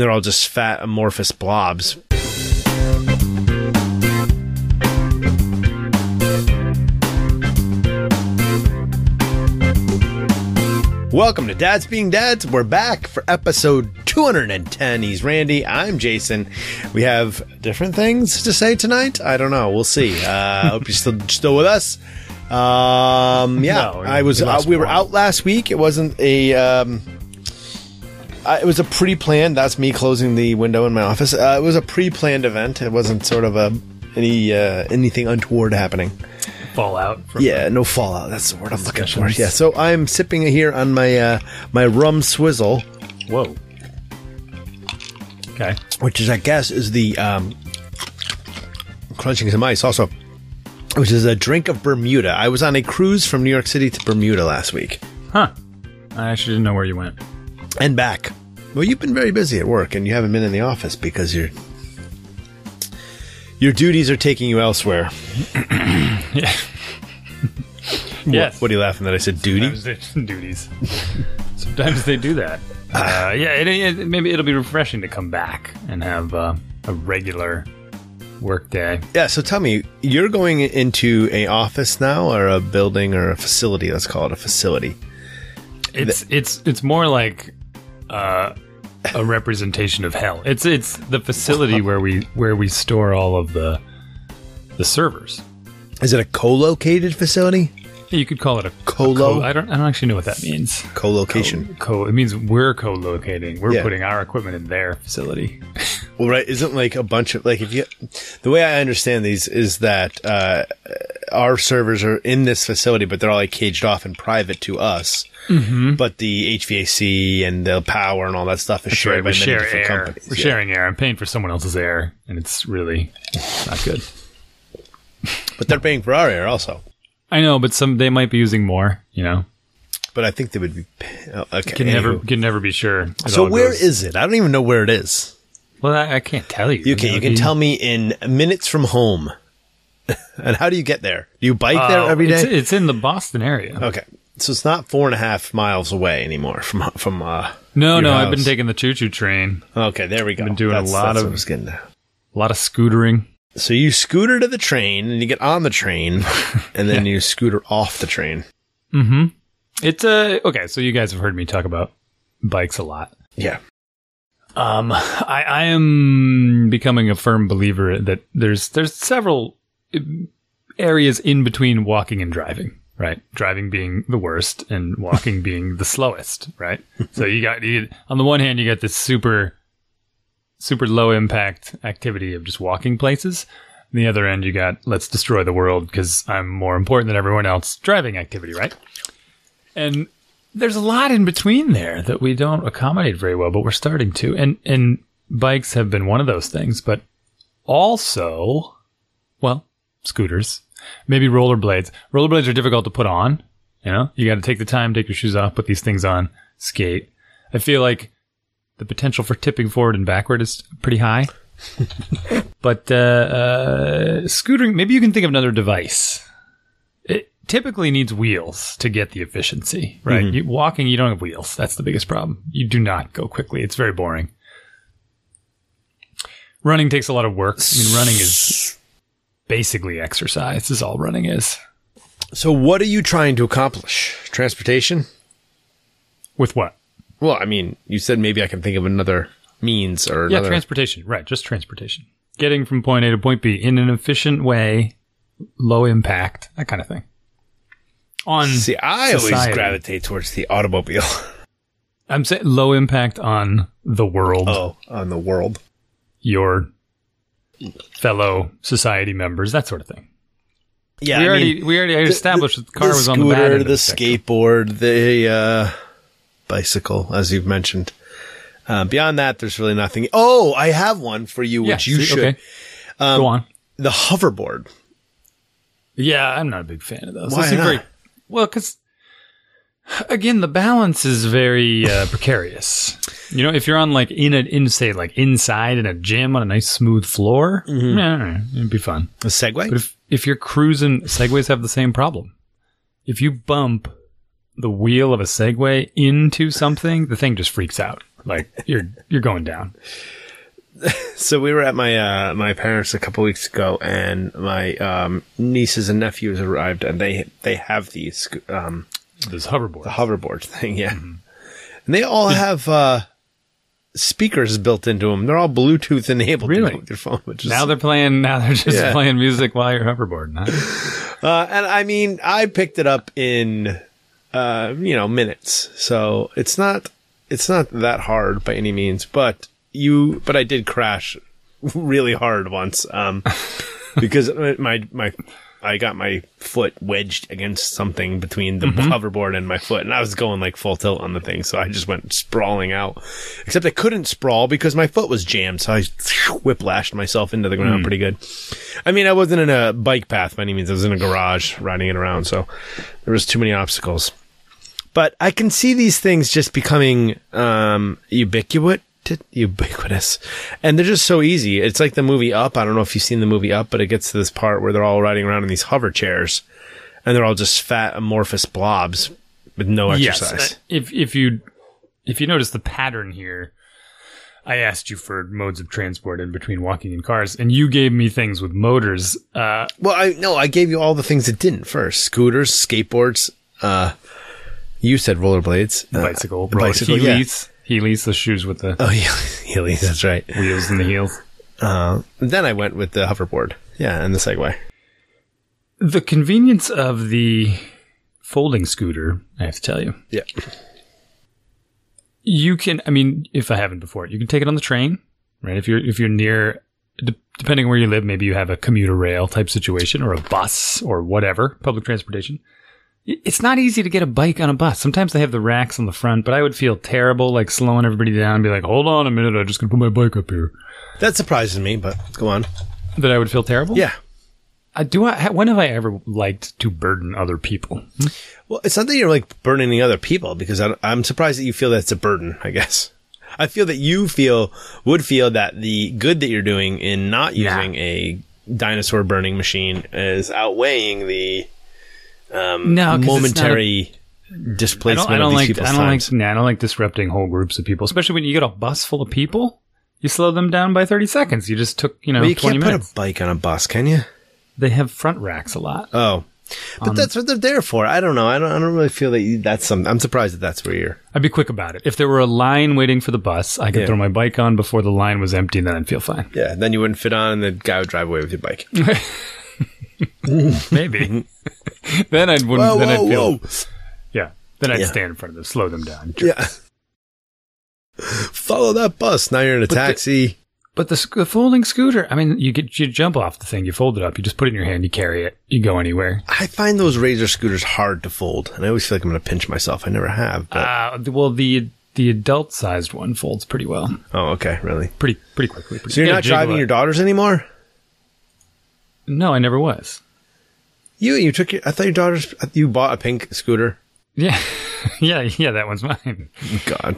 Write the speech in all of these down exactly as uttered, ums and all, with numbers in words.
They're all just fat, amorphous blobs. Welcome to Dads Being Dads. We're back for episode two hundred ten. He's Randy. I'm Jason. We have different things to say tonight. I don't know. We'll see. I uh, hope you're still still with us. Um, yeah, no, I was. Uh, we were out last week. It wasn't a. Um, uh, it was a pre-planned. That's me closing the window in my office. Uh, it was a pre-planned event. It wasn't sort of a any uh, anything untoward happening. Fallout. From yeah, no fallout. That's the word I'm looking for. Yeah, so I'm sipping here on my uh, my rum swizzle. Whoa. Okay. Which is, I guess, is the um, crunching some ice also, which is a drink of Bermuda. I was on a cruise from New York City to Bermuda last week. Huh. I actually didn't know where you went. And back. Well, you've been very busy at work, and you haven't been in the office because you're... Your duties are taking you elsewhere. Yeah. Yes. What, what are you laughing at? I said duty? Sometimes duties. Sometimes they do that. Uh, yeah, it, it, maybe it'll be refreshing to come back and have uh, a regular work day. Yeah, so tell me, you're going into a office now, or a building, or a facility? Let's call it a facility. It's the- it's it's more like uh, a representation of hell. It's it's the facility where we where we store all of the the servers. Is it a co-located facility? You could call it a Colo. A co- I don't. I don't actually know what that means. Co-location. Co. co it means we're co-locating. We're yeah. putting our equipment in their facility. Well, right. Isn't like a bunch of like if you. The way I understand these is that uh, our servers are in this facility, but they're all like caged off and private to us. Mm-hmm. But the H V A C and the power and all that stuff is That's shared right. by We many share different air. companies. We're yeah. sharing air. I'm paying for someone else's air, and it's really not good. But they're paying for our air also. I know, but some they might be using more, you know. But I think they would be. Oh, okay. Can never can never be sure. It So where goes. is it? I don't even know where it is. Well, I, I can't tell you. Okay, you can tell me in minutes from home. And how do you get there? Do you bike uh, there every day? It's, it's in the Boston area. Okay, so it's not four and a half miles away anymore from from. Uh, no, your no, house. I've been taking the choo-choo train. Okay, there we go. I've been doing that's, a lot that's of what I was getting at. a lot of scootering. So you scooter to the train, and you get on the train, and then you scooter off the train. Mm-hmm. It's uh, okay. So you guys have heard me talk about bikes a lot. Yeah. Um, I, I am becoming a firm believer that there's there's several areas in between walking and driving. Right, driving being the worst, and walking being the slowest. Right. So you got you, on the one hand, you got this super. super low impact activity of just walking places. On the other end, you got let's destroy the world because I'm more important than everyone else driving activity, right? And there's a lot in between there that we don't accommodate very well, but we're starting to. And and bikes have been one of those things, but also, well, scooters, maybe rollerblades. Rollerblades are difficult to put on. You know, you got to take the time, take your shoes off, put these things on, skate. I feel like the potential for tipping forward and backward is pretty high. But uh, uh, scootering, maybe you can think of another device. It typically needs wheels to get the efficiency, right? Mm-hmm. You, walking, you don't have wheels. That's the biggest problem. You do not go quickly. It's very boring. Running takes a lot of work. I mean, running is basically exercise. This is all running is. So what are you trying to accomplish? Transportation? With what? Well, I mean, you said maybe I can think of another means or Yeah, another... transportation. Right, just transportation. Getting from point A to point B in an efficient way, low impact, that kind of thing. On See, I society. always gravitate towards the automobile. I'm saying low impact on the world. Oh, on the world. Your fellow society members, that sort of thing. Yeah, we I already mean, we already established the, that the car the was scooter, on the bad end of the the spectrum. skateboard, the uh, bicycle, as you've mentioned. Uh, beyond that, there's really nothing. Oh, I have one for you, Yeah, which you see, should. okay. Um, Go on. The hoverboard. Yeah, I'm not a big fan of those. Why Those seem not? very- well, because again, the balance is very uh, precarious. You know, if you're on like in a in say like inside in a gym on a nice smooth floor, Mm-hmm. yeah, it'd be fun. A Segway? But if if you're cruising, Segways have the same problem. If you bump the wheel of a Segway into something, the thing just freaks out. Like you're you're going down. So we were at my uh, my parents a couple weeks ago, and my um, nieces and nephews arrived, and they they have these um, this hoverboard, the hoverboard thing, yeah, mm-hmm. and they all have uh, speakers built into them. They're all Bluetooth enabled. Really? With their phone. Which is, now they're playing. Now they're just yeah. playing music while you're hoverboarding. Huh? Uh, and I mean, I picked it up in uh, you know minutes, so it's not it's not that hard by any means, but. You, but I did crash really hard once, um, because my, my, I got my foot wedged against something between the mm-hmm. hoverboard and my foot, and I was going like full tilt on the thing, so I just went sprawling out. Except I couldn't sprawl because my foot was jammed, so I whiplashed myself into the ground mm. pretty good. I mean, I wasn't in a bike path by any means. I was in a garage riding it around, so there was too many obstacles. But I can see these things just becoming, um, ubiquitous. ubiquitous and they're just so easy. It's like the movie Up. I don't know if you've seen the movie Up, but it gets to this part where they're all riding around in these hover chairs and they're all just fat amorphous blobs with no exercise. Yes. If if you if you notice the pattern here, I asked you for modes of transport in between walking and cars, and you gave me things with motors. Uh, well, I no, I gave you all the things that didn't first: scooters, skateboards. Uh, you said rollerblades, uh, bicycle, the bicycle, yeah. Heelys. Heelys, the shoes with the... Oh, yeah, Heelys, that's right. Wheels in the heels. Uh, then I went with the hoverboard. Yeah, and the Segway. The convenience of the folding scooter, I have to tell you. Yeah. You can, I mean, if I haven't before, you can take it on the train, right? If you're if you're near, de- depending where you live, maybe you have a commuter rail type situation or a bus or whatever, public transportation. It's not easy to get a bike on a bus. Sometimes they have the racks on the front, but I would feel terrible, like slowing everybody down and be like, hold on a minute, I'm just going to put my bike up here. That surprises me, but go on. That I would feel terrible? Yeah. Uh, do I? When have I ever liked to burden other people? Hmm? Well, it's not that you're like burdening other people, because I, I'm surprised that you feel that's a burden, I guess. I feel that you feel, would feel that the good that you're doing in not using nah. a dinosaur burning machine is outweighing the... Um, no, momentary a, displacement I don't, I don't of these like, people's I don't times. like, nah, I don't like disrupting whole groups of people, especially when you get a bus full of people. You slow them down by thirty seconds. You just took, you know, well, you twenty can't minutes. Put a bike on a bus, can you? They have front racks a lot. Oh, but um, that's what they're there for. I don't know. I don't. I don't really feel that you, that's some. I'm surprised that that's where you're. I'd be quick about it. If there were a line waiting for the bus, I could yeah. throw my bike on before the line was empty, and then I'd feel fine. Yeah, then you wouldn't fit on, and the guy would drive away with your bike. Maybe. Then I'd wouldn't. Whoa, then I'd whoa, feel. whoa. Yeah. Then I'd yeah. stand in front of them, slow them down. Yeah. Follow that bus. Now you're in a but taxi. The, but the, the folding scooter. I mean, you get you jump off the thing, you fold it up, you just put it in your hand, you carry it, you go anywhere. I find those Razor scooters hard to fold, and I always feel like I'm going to pinch myself. I never have. But. Uh, well, the the adult sized one folds pretty well. Oh, okay, really? Pretty pretty quickly. Pretty, so you're yeah, not driving your daughters anymore? No, I never was. You you took your, I thought your daughters, you bought a pink scooter. Yeah. yeah, yeah, that one's mine. God.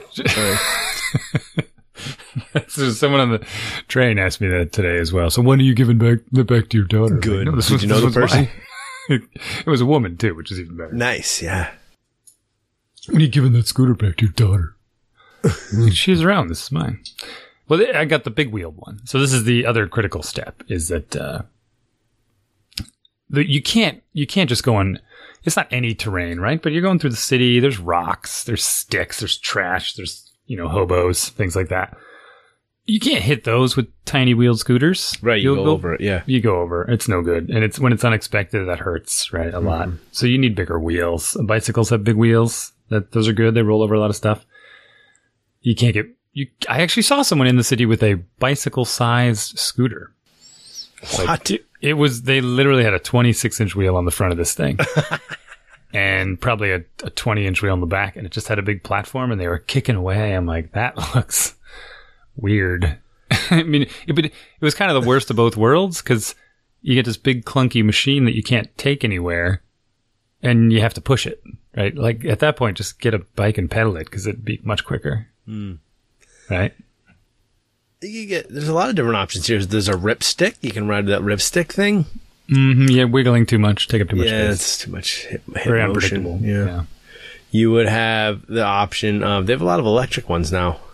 So someone on the train asked me that today as well. So when are you giving back the back to your daughter? Good. Like, no, this Did was, you know the person? It, it was a woman too, which is even better. Nice, yeah. When are you giving that scooter back to your daughter? She's around. This is mine. Well, I got the big wheeled one. So this is the other critical step: is that uh, the, you can't you can't just go on. It's not any terrain, right? But you're going through the city. There's rocks. There's sticks. There's trash. There's you know hobos, things like that. You can't hit those with tiny wheeled scooters. Right, you go, go over it, yeah. You go over. It's no good. And it's when it's unexpected, that hurts, right, a mm-hmm. lot. So you need bigger wheels. Bicycles have big wheels. That Those are good. They roll over a lot of stuff. You can't get... You. I actually saw someone in the city with a bicycle-sized scooter. What? Like, it, it was... They literally had a twenty-six inch wheel on the front of this thing. And probably a, a twenty inch wheel on the back. And it just had a big platform, and they were kicking away. I'm like, that looks... weird. I mean, it, but it was kind of the worst of both worlds because you get this big clunky machine that you can't take anywhere and you have to push it, right? Like at that point, just get a bike and pedal it because it'd be much quicker. Mm. Right? You get, there's a lot of different options here. There's a rip stick. You can ride that rip stick thing. Mm-hmm, yeah, wiggling too much, take up too much yeah, space. It's too much hip, hip Very motion. unpredictable. Yeah. yeah. You would have the option of, they have a lot of electric ones now.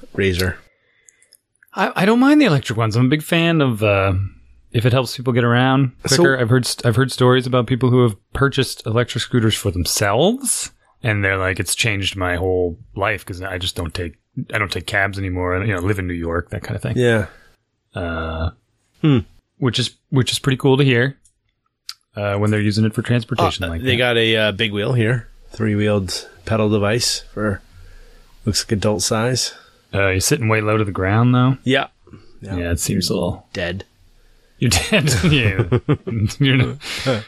razor? I, I don't mind the electric ones. I'm a big fan of uh, if it helps people get around quicker. So, I've heard I've heard stories about people who have purchased electric scooters for themselves, and they're like, it's changed my whole life because I just don't take I don't take cabs anymore. You know, live in New York, that kind of thing. Yeah. Uh, hmm. Which is which is pretty cool to hear uh, when they're using it for transportation. Oh, like they that. got a uh, big wheel here, three wheeled pedal device for looks like adult size. Uh, you're sitting way low to the ground though. Yeah. Yeah, yeah it seems a little dead. You're dead. Yeah. You're not.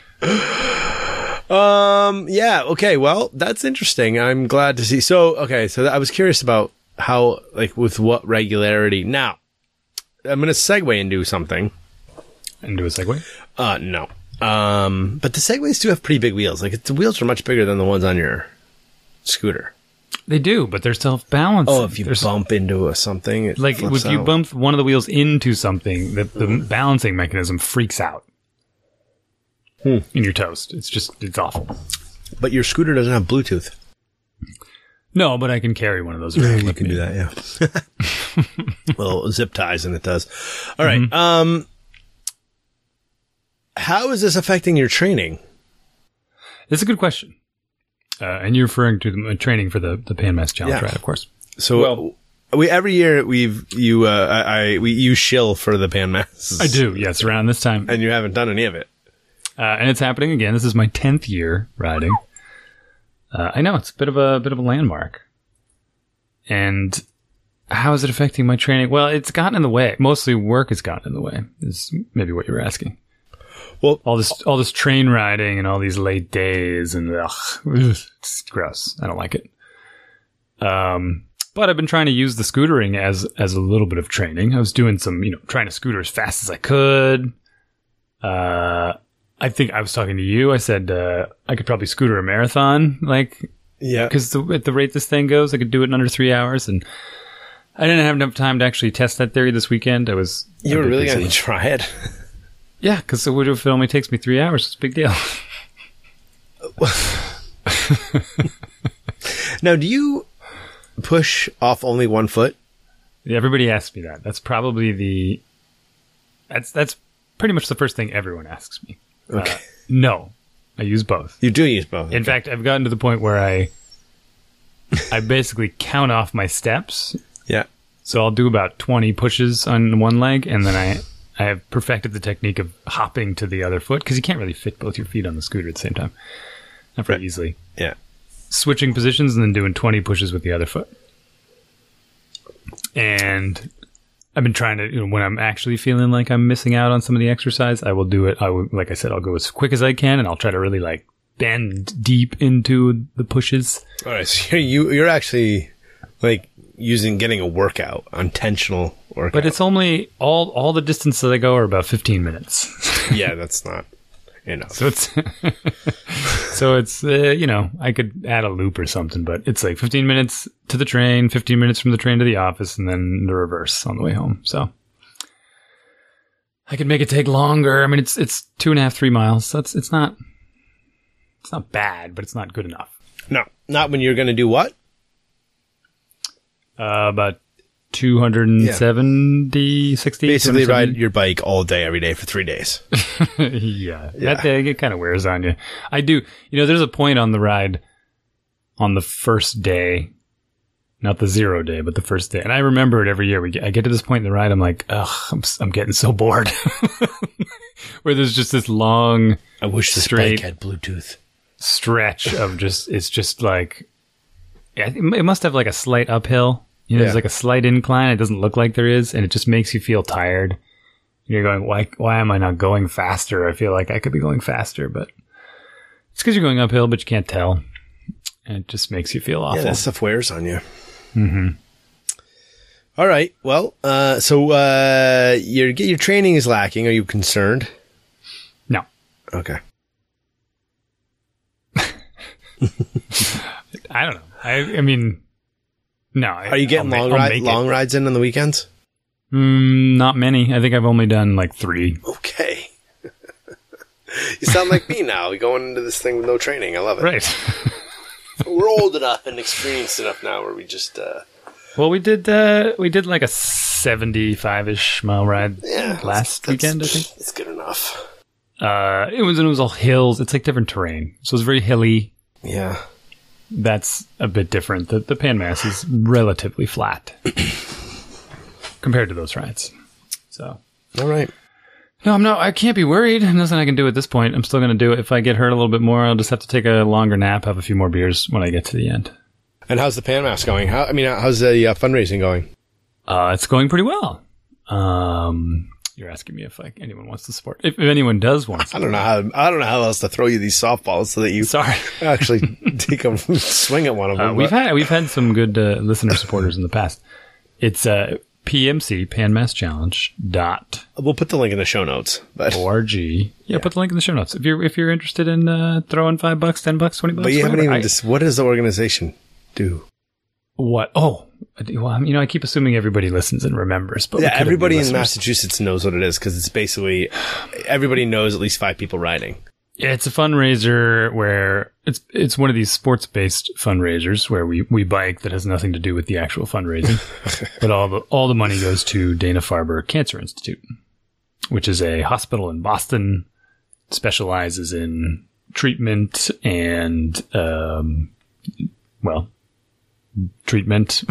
Um. Yeah. Okay. Well, that's interesting. I'm glad to see. So, okay. So I was curious about how, like, with what regularity. Now, I'm going to segue into something. Into a segue? Uh, no. Um. But the Segways do have pretty big wheels. Like, the wheels are much bigger than the ones on your scooter. They do, but they're self-balancing. Oh, if you There's, bump into a something, it like flips if you out. bump one of the wheels into something, the, the mm. balancing mechanism freaks out. Hmm. In your toast. It's just, it's awful. But your scooter doesn't have Bluetooth. No, but I can carry one of those around. You can do that, yeah. Well, zip ties, and it does. All right. Mm-hmm. Um, how is this affecting your training? It's a good question. Uh, and you're referring to the training for the, the Pan Mass Challenge, yeah. Right? Of course. So, well, we every year we've you uh, I, I we you shill for the Pan Mass. I do, yes, around this time, and you haven't done any of it. Uh, and it's happening again. This is my tenth year riding. Uh, I know it's a bit of a bit of a landmark. And how is it affecting my training? Well, it's gotten in the way. Mostly work has gotten in the way. Is maybe what you're asking. Well, all this all this train riding and all these late days and ugh, it's gross. I don't like it. Um, but I've been trying to use the scootering as as a little bit of training. I was doing some, you know, trying to scooter as fast as I could. Uh. I think I was talking to you. I said uh, I could probably scooter a marathon, like, yeah, because at the rate this thing goes, I could do it in under three hours. And I didn't have enough time to actually test that theory this weekend. I was you were really going to try it, yeah, because what if it only takes me three hours? It's a big deal. Now, do you push off only one foot? Yeah, everybody asks me that. That's probably the that's that's pretty much the first thing everyone asks me. Okay. Uh, no, I use both. You do use both. In okay. fact, I've gotten to the point where I, I basically count off my steps. Yeah. So I'll do about twenty pushes on one leg, and then I, I have perfected the technique of hopping to the other foot because you can't really fit both your feet on the scooter at the same time. Not very right. easily. Yeah. Switching positions and then doing twenty pushes with the other foot. And I've been trying to, you know, when I'm actually feeling like I'm missing out on some of the exercise, I will do it. I will, like I said, I'll go as quick as I can, and I'll try to really like bend deep into the pushes. All right, so you you're actually like using getting a workout, intentional workout. But it's only all all the distance that I go are about fifteen minutes. Yeah, that's not enough. So it's so it's uh, you know, I could add a loop or something, but it's like fifteen minutes to the train, fifteen minutes from the train to the office, and then the reverse on the way home. So I could make it take longer. I mean, it's it's two and a half, three miles. So it's it's not it's not bad, but it's not good enough. No, not when you're going to do what? Uh, about two hundred seventy, yeah. sixty. Basically ride your bike all day, every day for three days. yeah, yeah. That day, it kind of wears on you. I do. You know, there's a point on the ride on the first day, not the zero day, but the first day. And I remember it every year. We get, I get to this point in the ride, I'm like, ugh, I'm, I'm getting so bored. Where there's just this long, I wish this straight bike had Bluetooth stretch of just, it's just like, it must have like a slight uphill. You know, yeah. There's like a slight incline. It doesn't look like there is, and it just makes you feel tired. You're going, why why am I not going faster? I feel like I could be going faster, but it's because you're going uphill, but you can't tell. And it just makes you feel awful. Yeah, that stuff wears on you. Mm-hmm. All right. Well, uh, so uh, your your training is lacking. Are you concerned? No. Okay. I don't know. I, I mean... No. Are you getting I'll long, make, ride, long rides in on the weekends? Mm, not many. I think I've only done like three. Okay. You sound like me now. We're going into this thing with no training. I love it. Right. We're old enough and experienced enough now where we just uh, Well, we did uh, we did like a seventy-five-ish mile ride Yeah, last that's, weekend, I think. It's good enough. Uh, it was, it was all hills. It's like different terrain. So it's very hilly. Yeah. That's a bit different. The, the Pan Mass is relatively flat compared to those rides. So, All right. no, I'm not, I can't be worried. Nothing I can do at this point. I'm still going to do it. If I get hurt a little bit more, I'll just have to take a longer nap, have a few more beers when I get to the end. And how's the Pan Mass going? How, I mean, how's the uh, fundraising going? Uh, it's going pretty well. Um, you're asking me if like anyone wants to support. If, if anyone does want to I don't know how I don't know how else to throw you these softballs so that you Sorry. actually take a swing at one of them. Uh, we've but- had we've had some good uh, listener supporters in the past. It's uh, P M C Pan Mass Challenge dot We'll put the link in the show notes. But org. Yeah, yeah, put the link in the show notes if you're if you're interested in uh, throwing five bucks, ten bucks, twenty bucks. but you haven't whatever. even. I- Dis- what does the organization do? What? Oh, well, you know, I keep assuming everybody listens and remembers, but we Yeah, could have everybody new in listeners. Massachusetts knows what it is because it's basically everybody knows at least five people riding. Yeah, it's a fundraiser where it's it's one of these sports based fundraisers where we, we bike that has nothing to do with the actual fundraising, but all the all the money goes to Dana Farber Cancer Institute, which is a hospital in Boston, specializes in treatment and um, well. treatment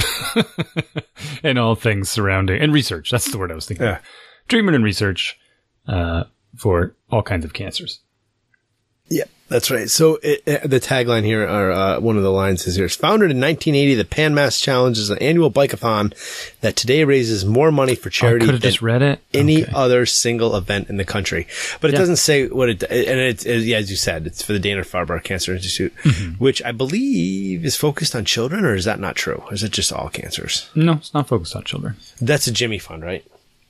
and all things surrounding and research. That's the word I was thinking. Yeah. Of. Treatment and research uh, for all kinds of cancers. Yeah, that's right. So it, it, the tagline here, or uh, one of the lines is here: "It's founded in nineteen eighty. The Pan Mass Challenge is an annual bikeathon that today raises more money for charity I could have than just read it. any Okay. other single event in the country." But it Yeah. doesn't say what it, and it's, it, yeah, as you said, it's for the Dana Farber Cancer Institute, Mm-hmm. which I believe is focused on children, or is that not true? Or is it just all cancers? No, it's not focused on children. That's a Jimmy Fund, right?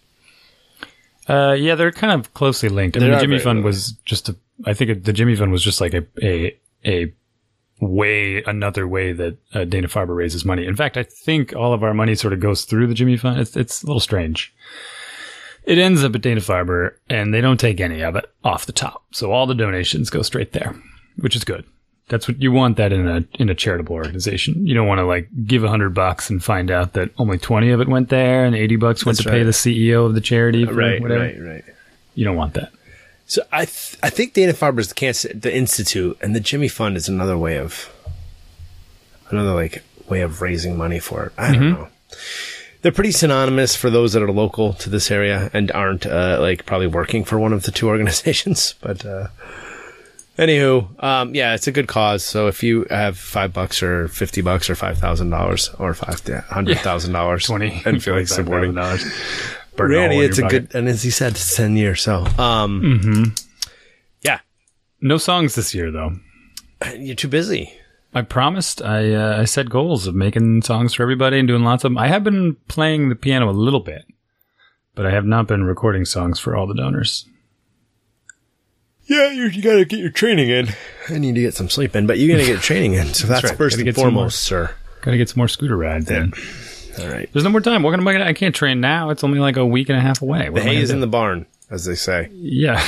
Uh, yeah, they're kind of closely linked. I They mean, the are Jimmy very Fund linked. was just a. I think it, the Jimmy Fund was just like a a a way another way that uh, Dana Farber raises money. In fact, I think all of our money sort of goes through the Jimmy Fund. It's it's a little strange. It ends up at Dana Farber, and they don't take any of it off the top. So all the donations go straight there, which is good. That's what you want that in a in a charitable organization. You don't want to like give a hundred bucks and find out that only twenty of it went there and eighty bucks went That's to pay right. the C E O of the charity for Right, whatever. right, right. You don't want that. So I th- I think Dana Farber is the cancer, the institute, and the Jimmy Fund is another way of another like way of raising money for it. I don't Mm-hmm. know. They're pretty synonymous for those that are local to this area and aren't uh, like probably working for one of the two organizations. But uh, anywho, um, yeah, it's a good cause. So if you have five bucks or fifty bucks or five thousand dollars or five hundred thousand dollars, Twenty and feel like supporting. dollars. Randy, it's a good, and as he said, it's ten years. So, um, Mm-hmm. yeah, No songs this year though. you're too busy. I promised. I uh, I set goals of making songs for everybody and doing lots of them. I have been playing the piano a little bit, but I have not been recording songs for all the donors. Yeah, you, you got to get your training in. I need to get some sleep in, but you got to get training in. So that's, right. first Gotta and get some foremost, sir. Got to get some more scooter rides in. All right. There's no more time. What am I gonna? I can't train now. It's only like a week and a half away. What The am I hay gonna is do? in the barn, as they say. Yeah.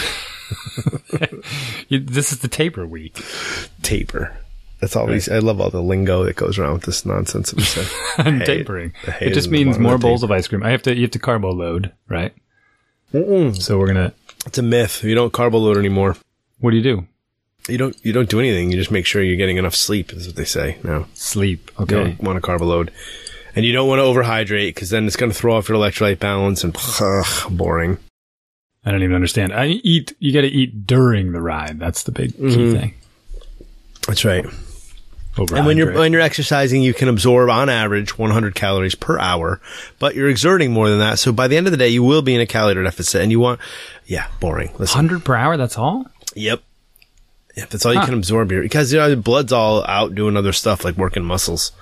You- this is the taper week. Taper. That's all these. I love all the lingo that goes around with this nonsense. We say. I'm Hay- tapering. the hay It is just in the means barn, more not bowls of ice cream. I have to. You have to carbo load, right? Mm-mm. So we're gonna. It's a myth. You don't carbo load anymore. What do you do? You don't. You don't do anything. You just make sure you're getting enough sleep. Is what they say. No, Sleep. you Okay. don't want to carbo load, and you don't want to overhydrate because then it's going to throw off your electrolyte balance and ugh, boring. I don't even understand. I eat. You got to eat during the ride. That's the big key Mhm. thing. That's right. And when you're Overhydrate. when you're exercising, you can absorb on average one hundred calories per hour, but you're exerting more than that. So by the end of the day, you will be in a calorie deficit, and you want, yeah, boring. Listen, one hundred per hour. That's all. yep, yep. That's all you Huh. can absorb here because you know, the blood's all out doing other stuff like working muscles.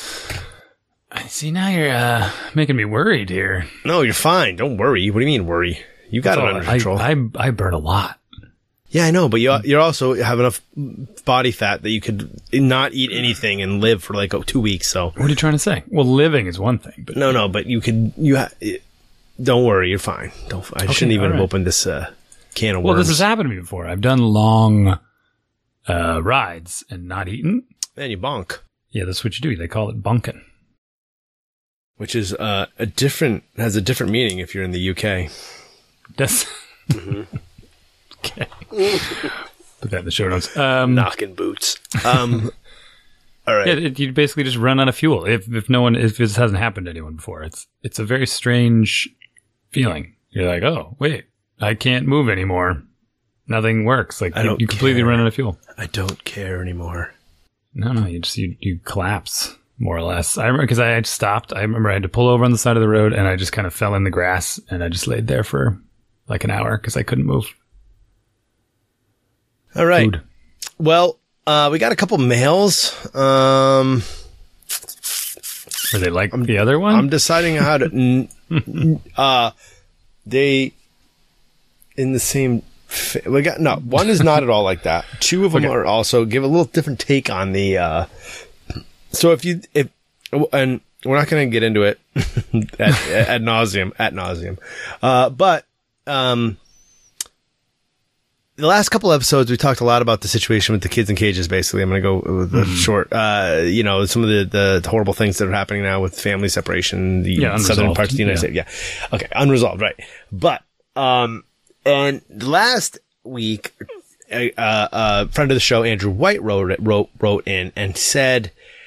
I see. Now you're uh, making me worried here. No, you're fine. Don't worry. What do you mean worry? You got it That's all- under control. I, I I burn a lot. yeah, I know, but you you also have enough body fat that you could not eat anything and live for like oh, two weeks. So What are you trying to say? Well, living is one thing, but no, no, but you could you. Ha- don't worry, you're fine. Don't. I shouldn't even all have right. opened this uh, can of well, worms. this has happened to me before. I've done long uh, rides and not eaten. Man, you bonk. Yeah, that's what you do. They call it bunking. which is uh, a different has a different meaning if you're in the U K. That's mm-hmm. Okay. Put that in the show notes. Um, Knocking boots. Um, all right. Yeah, it, you basically just run out of fuel. If if no one if this hasn't happened to anyone before, it's it's a very strange feeling. You're like, oh wait, I can't move anymore. Nothing works. Like I you, don't you completely care. run out of fuel. I don't care anymore. No, no, you just you, you collapse more or less. I remember because I had stopped. I remember I had to pull over on the side of the road, and I just kind of fell in the grass, and I just laid there for like an hour because I couldn't move. All right. Food. Well, uh, we got a couple mails. Um, Were they like the other one? I'm deciding how to. n- n- uh, they in the same. Fa- we got no. One is not at all like that. Two of them Okay. are also give a little different take on the. Uh, so if you if and we're not going to get into it at, at nauseum at nauseum, uh, but um. The last couple episodes, we talked a lot about the situation with the kids in cages, basically. I'm going to go with the mm-hmm. short, uh, you know, some of the, the horrible things that are happening now with family separation, the yeah, southern parts of the United yeah. States. Yeah. Okay. Unresolved. Right. But, um, and last week, a, a, a friend of the show, Andrew White, wrote, wrote, wrote in and said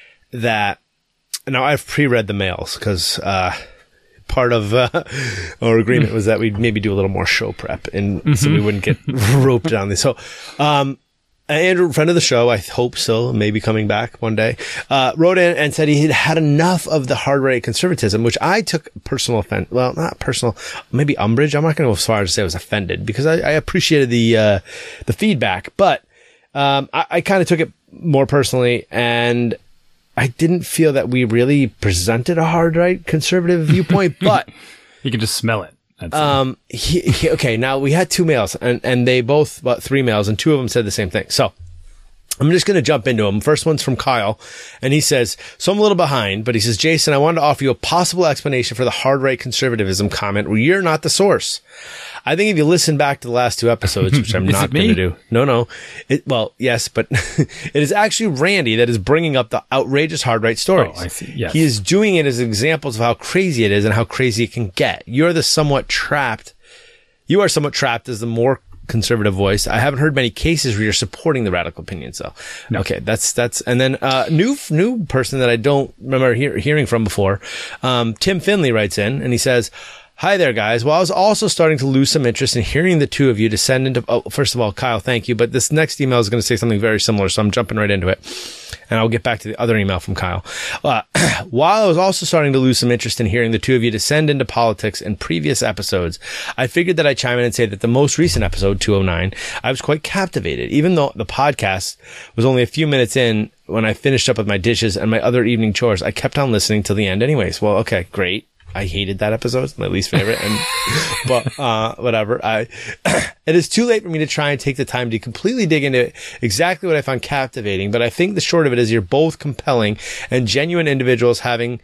that, now I've pre-read the mails because, uh, part of uh, our agreement was that we'd maybe do a little more show prep and mm-hmm. so we wouldn't get roped on this. So, um, Andrew, friend of the show, I hope so, maybe coming back one day, uh, wrote in and said he had had enough of the hard right conservatism, which I took personal offense. Well, not personal, maybe umbrage. I'm not going to go as far as to say I was offended because I, I appreciated the, uh, the feedback, but, um, I, I kind of took it more personally, and I didn't feel that we really presented a hard right conservative viewpoint, but you can just smell it. That's um, he, he, okay. Now we had two males, and, and they both, about three males, and two of them said the same thing. So I'm just going to jump into them. First one's from Kyle, and he says, so I'm a little behind, but he says, Jason, I wanted to offer you a possible explanation for the hard right conservatism comment where you're not the source. I think if you listen back to the last two episodes, which I'm not going to do. No, no. It, well, yes, but it is actually Randy that is bringing up the outrageous hard right stories. Oh, I see. Yes. He is doing it as examples of how crazy it is and how crazy it can get. You're the somewhat trapped. You are somewhat trapped as the more conservative voice. I haven't heard many cases where you're supporting the radical opinions, though. No. Okay, that's that's and then uh new new person that I don't remember hear, hearing from before. Um, Tim Finley writes in and he says, hi there, guys. Well, I was also starting to lose some interest in hearing the two of you descend into, oh, first of all, Kyle, thank you. But this next email is going to say something very similar, so I'm jumping right into it. And I'll get back to the other email from Kyle. Uh, while I was also starting to lose some interest in hearing the two of you descend into politics in previous episodes, I figured that I'd chime in and say that the most recent episode, two oh nine, I was quite captivated. Even though the podcast was only a few minutes in when I finished up with my dishes and my other evening chores, I kept on listening till the end anyways. Well, okay, great. I hated that episode. It's my least favorite. And, but, uh, whatever. I, it is too late for me to try and take the time to completely dig into exactly what I found captivating. But I think the short of it is you're both compelling and genuine individuals having,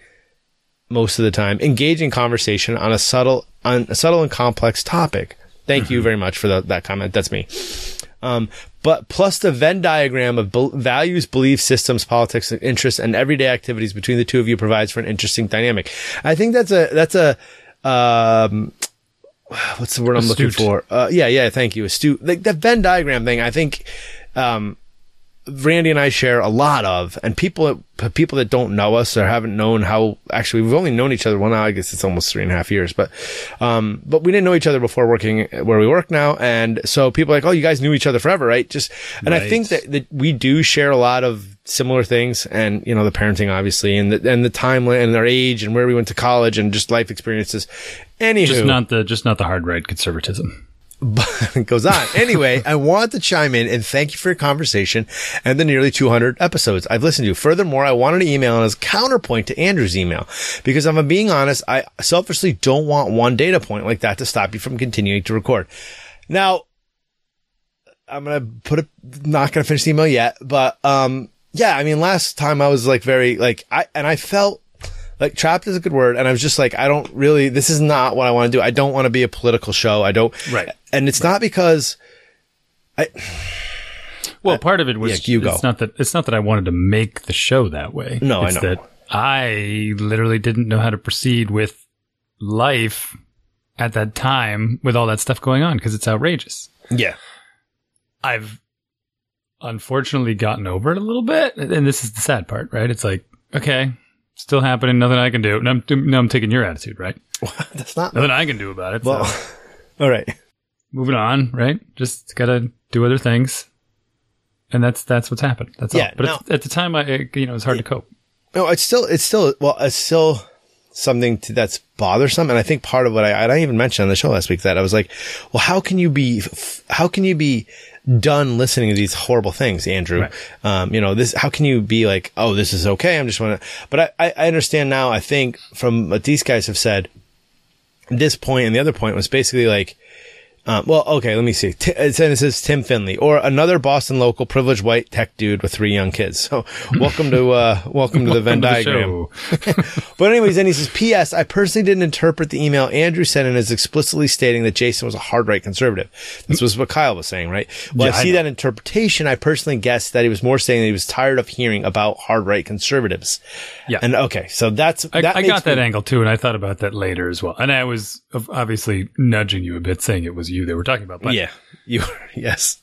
most of the time, engaging conversation on a subtle, on a subtle and complex topic. Thank mm-hmm. you very much for the, that comment. That's me. Um, but plus the Venn diagram of be- values, beliefs, systems, politics, interests, and everyday activities between the two of you provides for an interesting dynamic. I think that's a, that's a, um, what's the word I'm Astute. looking for? Uh, yeah, yeah, thank you. Astute. Like the Venn diagram thing, I think, um, Randy and I share a lot of, and people, people that don't know us or haven't known how, actually, we've only known each other, well, now I guess it's almost three and a half years, but, um, but we didn't know each other before working where we work now. And so people are like, oh, you guys knew each other forever, right? Just, and right. I think that, that we do share a lot of similar things, and, you know, the parenting, obviously, and the, and the time and our age and where we went to college and just life experiences. Anywho. Just not the, just not the hard right conservatism. But it goes on. Anyway, I want to chime in and thank you for your conversation and the nearly two hundred episodes I've listened to. Furthermore, I wanted to email as counterpoint to Andrew's email because if I'm being honest, I selfishly don't want one data point like that to stop you from continuing to record. Now, I'm going to put a, not going to finish the email yet, but, um, yeah, I mean, last time I was like very, like, I, and I felt, like, trapped is a good word. And I was just like, I don't really, this is not what I want to do. I don't want to be a political show. I don't. Right. And it's right. not because I. Well, part of it was, yeah, you go. It's not that, it's not that I wanted to make the show that way. No, it's I know. That I literally didn't know how to proceed with life at that time with all that stuff going on because it's outrageous. Yeah. I've unfortunately gotten over it a little bit. And this is the sad part, right? It's like, okay, still happening. Nothing I can do. Now I'm, now I'm taking your attitude, right? That's not nothing I can do about it. Well, so. All right. Moving on, right? Just got to do other things. And that's that's what's happened. That's yeah, all. But no, at, at the time, I you know, it's hard it, to cope. No, it's still, it's still, well, it's still something to, that's bothersome. And I think part of what I, I even mentioned on the show last week that I was like, well, how can you be, how can you be done listening to these horrible things, Andrew? Right. Um, you know, this, how can you be like, oh, this is okay. I'm just want to, but I, I understand now, I think from what these guys have said, this point and the other point was basically like, Um, well, okay, let me see. T- it says Tim Finley, or another Boston local privileged white tech dude with three young kids. So welcome to, uh, welcome to the Venn diagram. But anyways, then he says, P S I personally didn't interpret the email Andrew sent in as explicitly stating that Jason was a hard right conservative. This was what Kyle was saying, right? Well, yeah, I see I that interpretation. I personally guessed that he was more saying that he was tired of hearing about hard right conservatives. Yeah. And okay, so that's, I, that I got that me- angle too. And I thought about that later as well. And I was obviously nudging you a bit saying it was you they were talking about. But yeah, you yes.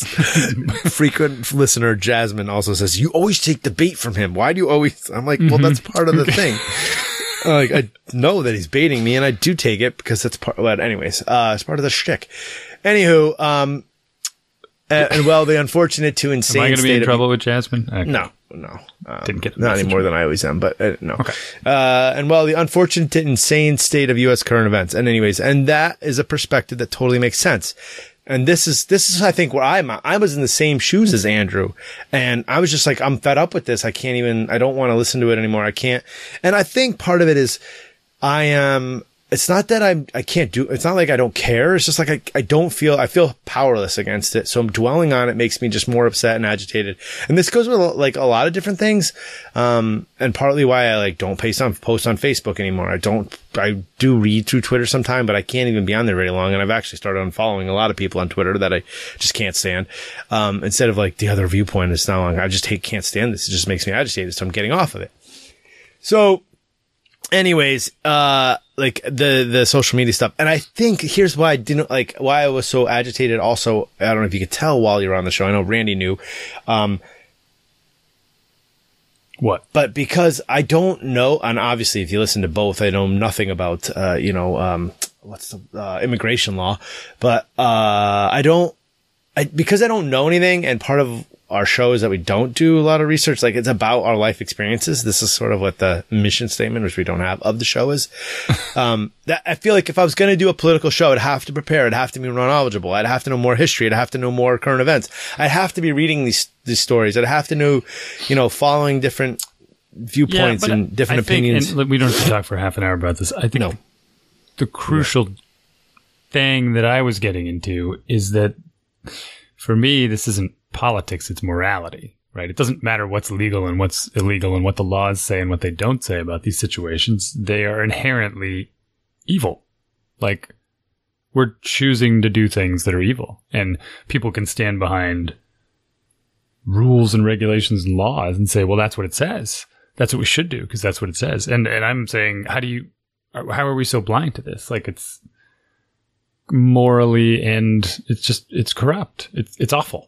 Frequent listener Jasmine also says, you always take the bait from him. Why do you always? I'm like, well, that's part of the thing. Like, I know that he's baiting me, and I do take it because that's part. But anyways, uh, it's part of the shtick. Anywho, um, and, and well, the unfortunate to insane. Am I going to be in of, trouble with Jasmine? Okay. No, no, um, didn't get the not any more than I always am, but uh, no. Okay. Uh, and well, the unfortunate to insane state of U S current events. And anyways, and that is a perspective that totally makes sense. And this is, this is, I think, where I'm, I was in the same shoes as Andrew. And I was just like, I'm fed up with this. I can't even, I don't want to listen to it anymore. I can't. And I think part of it is I am, it's not that I'm, I can't do, it's not like I don't care. It's just like I, I don't feel, I feel powerless against it. So I'm dwelling on it makes me just more upset and agitated. And this goes with like a lot of different things. Um, and partly why I like don't post on, post on Facebook anymore. I don't, I do read through Twitter sometime, but I can't even be on there very long. And I've actually started unfollowing a lot of people on Twitter that I just can't stand. Um, instead of like the other viewpoint, it's not long. I just hate, can't stand this. It just makes me agitated. So I'm getting off of it. So anyways, uh, like the, the social media stuff. And I think here's why I didn't like, why I was so agitated. Also, I don't know if you could tell while you were on the show. I know Randy knew, um, what, but because I don't know, and obviously if you listen to both, I know nothing about, uh, you know, um, what's the, uh, immigration law, but, uh, I don't, I, because I don't know anything, and part of our show is that we don't do a lot of research. Like, it's about our life experiences. This is sort of what the mission statement, which we don't have, of the show is. um, that I feel like if I was going to do a political show, I'd have to prepare. I'd have to be more knowledgeable. I'd have to know more history. I'd have to know more current events. I'd have to be reading these, these stories. I'd have to know, you know, following different viewpoints yeah, and different I think, opinions. and we don't have to talk for half an hour about this. I think no. the crucial yeah. thing that I was getting into is that for me, this isn't politics, it's morality, right? It doesn't matter what's legal and what's illegal and what the laws say and what they don't say about these situations. They are inherently evil. Like, we're choosing to do things that are evil, and people can stand behind rules and regulations and laws and say, well, that's what it says. That's what we should do because that's what it says. And, and I'm saying, how do you, how are we so blind to this? Like, it's morally, and it's just, it's corrupt. It's, it's awful.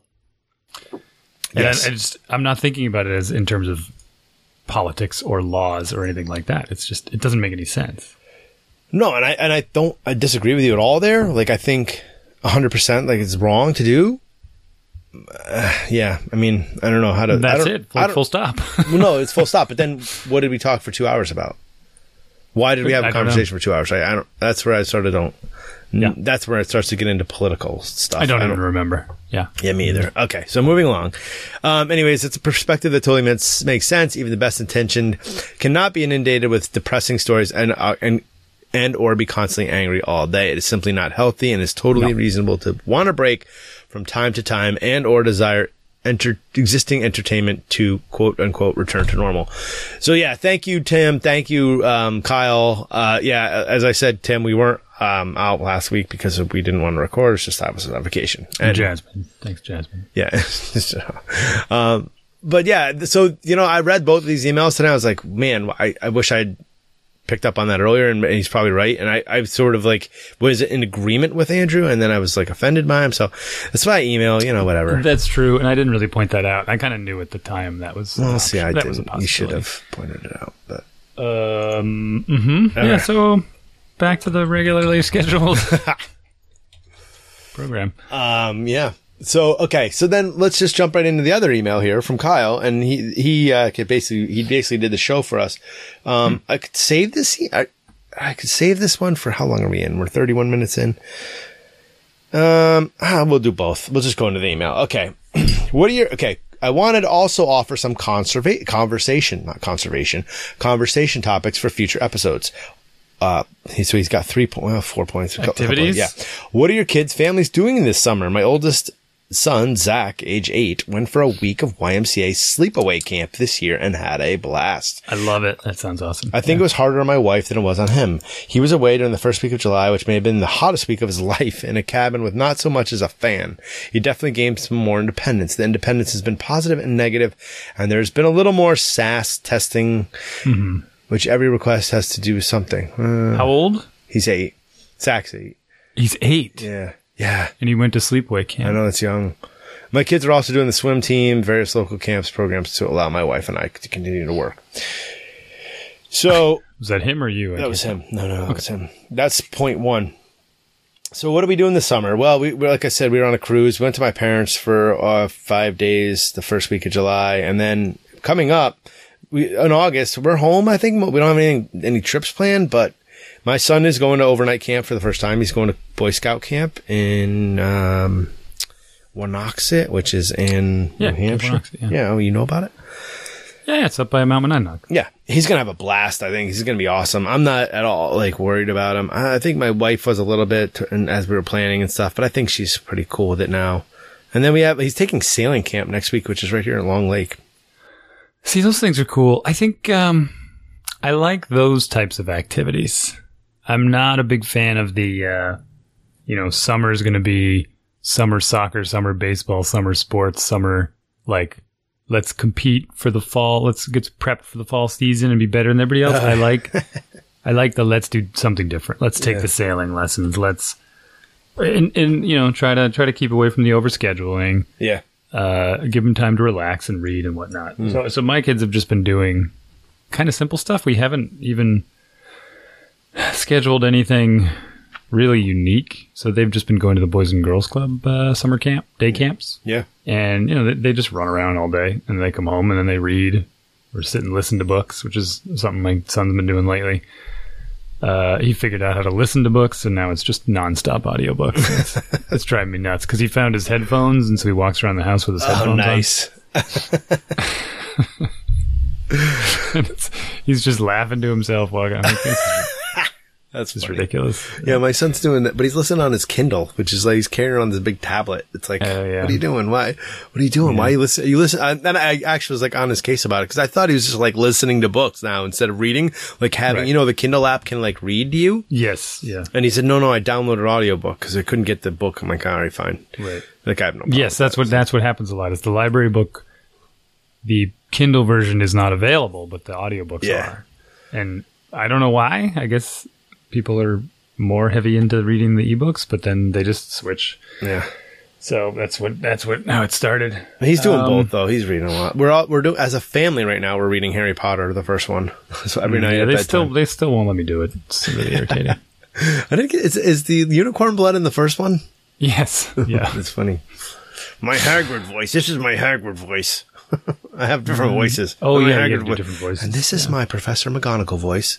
Yes. And I, I just, I'm not thinking about it as in terms of politics or laws or anything like that. It's just, it doesn't make any sense. No, and I, and I don't, I disagree with you at all there. Like, I think a hundred percent, like, it's wrong to do. Uh, yeah. I mean, I don't know how to, that's I don't, it. Full, I don't, full stop. Well, no, it's full stop. But then what did we talk for two hours about? Why did we have a conversation for two hours? I, I don't, that's where I sort of don't, yeah. That's where it starts to get into political stuff. I don't, I don't even remember. Yeah. Yeah, me either. Okay, so moving along. Um, anyways, it's a perspective that totally makes, makes sense. Even the best intentioned cannot be inundated with depressing stories and uh, and and or be constantly angry all day. It is simply not healthy, and it's totally no. reasonable to want a break from time to time and or desire enter existing entertainment to quote unquote return to normal. So yeah, thank you, Tim. Thank you, um, Kyle. Uh, yeah, as I said, Tim, we weren't um, out last week because we didn't want to record. It's just I was on vacation. And, and Jasmine. Thanks, Jasmine. Yeah. um, but yeah, so, you know, I read both of these emails today. I was like, man, I, I wish I'd picked up on that earlier, and he's probably right. And I, I sort of like was in agreement with Andrew, and then I was like offended by him. So that's why I email, you know, whatever. That's true. And I didn't really point that out. I kind of knew at the time that was. Well, see, I that didn't. Was a possibility. You should have pointed it out, but. Um, mm-hmm. Okay. Yeah, so back to the regularly scheduled program. Um, yeah. So, okay. So then let's just jump right into the other email here from Kyle. And he, he, uh, could basically, he basically did the show for us. Um, I could save this. I, I could save this one for how long are we in? We're thirty-one minutes in. Um, ah, we'll do both. We'll just go into the email. Okay. What are your, okay. I wanted to also offer some conserva- conversation, not conservation, conversation topics for future episodes. Uh, he, so he's got three, po- well, four points. Activities? Yeah. What are your kids' families doing this summer? My oldest son, Zach, age eight, went for a week of Y M C A sleepaway camp this year and had a blast. I love it. That sounds awesome. I think yeah. it was harder on my wife than it was on him. He was away during the first week of July, which may have been the hottest week of his life, in a cabin with not so much as a fan. He definitely gained some more independence. The independence has been positive and negative, and there's been a little more S A S testing, mm-hmm. which every request has to do with something. Uh, How old? He's eight. Zach's eight. He's eight. Yeah. Yeah. And he went to sleepaway camp. I know, that's young. My kids are also doing the swim team, various local camps, programs to allow my wife and I to continue to work. So was that him or you? That was him. No, no, that okay. was him. That's point one. So what are we doing this summer? Well, we, like I said, we were on a cruise. We went to my parents for uh, five days the first week of July. And then coming up we in August, we're home. I think we don't have anything, any trips planned, but my son is going to overnight camp for the first time. He's going to Boy Scout camp in um, Wanaxit, which is in yeah, New Hampshire. Yeah. yeah, oh, you know about it? Yeah, it's up by Mount Monadnock. Yeah, he's going to have a blast, I think. He's going to be awesome. I'm not at all, like, worried about him. I think my wife was a little bit and as we were planning and stuff, but I think she's pretty cool with it now. And then we have, he's taking sailing camp next week, which is right here in Long Lake. See, those things are cool. I think um, I like those types of activities. I'm not a big fan of the, uh, you know, summer is going to be summer soccer, summer baseball, summer sports, summer, like, let's compete for the fall. Let's get prepped for the fall season and be better than everybody else. Uh, I like, I like the let's do something different. Let's take yeah. the sailing lessons. Let's, and, and, you know, try to, try to keep away from the overscheduling. Yeah. Uh, give them time to relax and read and whatnot. Mm. So, so my kids have just been doing kind of simple stuff. We haven't even scheduled anything really unique. So they've just been going to the Boys and Girls Club uh, summer camp, day camps. Yeah. And, you know, they, they just run around all day and they come home and then they read or sit and listen to books, which is something my son's been doing lately. Uh, he figured out how to listen to books and now it's just nonstop audiobooks. It's, it's driving me nuts because he found his headphones and so he walks around the house with his headphones on. Oh, nice. He's just laughing to himself walking. I'm like, That's just funny. ridiculous. Yeah, my son's doing that, but he's listening on his Kindle, which is like he's carrying on this big tablet. It's like, uh, yeah. what are you doing? Why? What are you doing? Yeah. Why are you listening? You listen? And I actually was like on his case about it because I thought he was just like listening to books now instead of reading. Like having, right. you know, the Kindle app can like read to you. Yes. Yeah. And he said, no, no, I downloaded audiobook because I couldn't get the book. I'm like, all right, fine. Right. Like I have no problem. Yes, that's what that's what happens a lot. Is the library book, the Kindle version is not available, but the audiobooks yeah. are. And I don't know why. I guess people are more heavy into reading the ebooks, but then they just switch. Yeah. So that's what that's what how it started. He's doing um, both though. He's reading a lot. We're all we're doing as a family right now. We're reading Harry Potter, the first one. So every night. Yeah, at they bedtime. still they still won't let me do it. It's really irritating. I didn't get. Is, is the unicorn blood in the first one? Yes. Yeah. It's funny. My Hagrid voice. This is my Hagrid voice. I have different mm-hmm. voices. Oh my yeah, Hagrid you have vo- different voices. And this is yeah. my Professor McGonagall voice.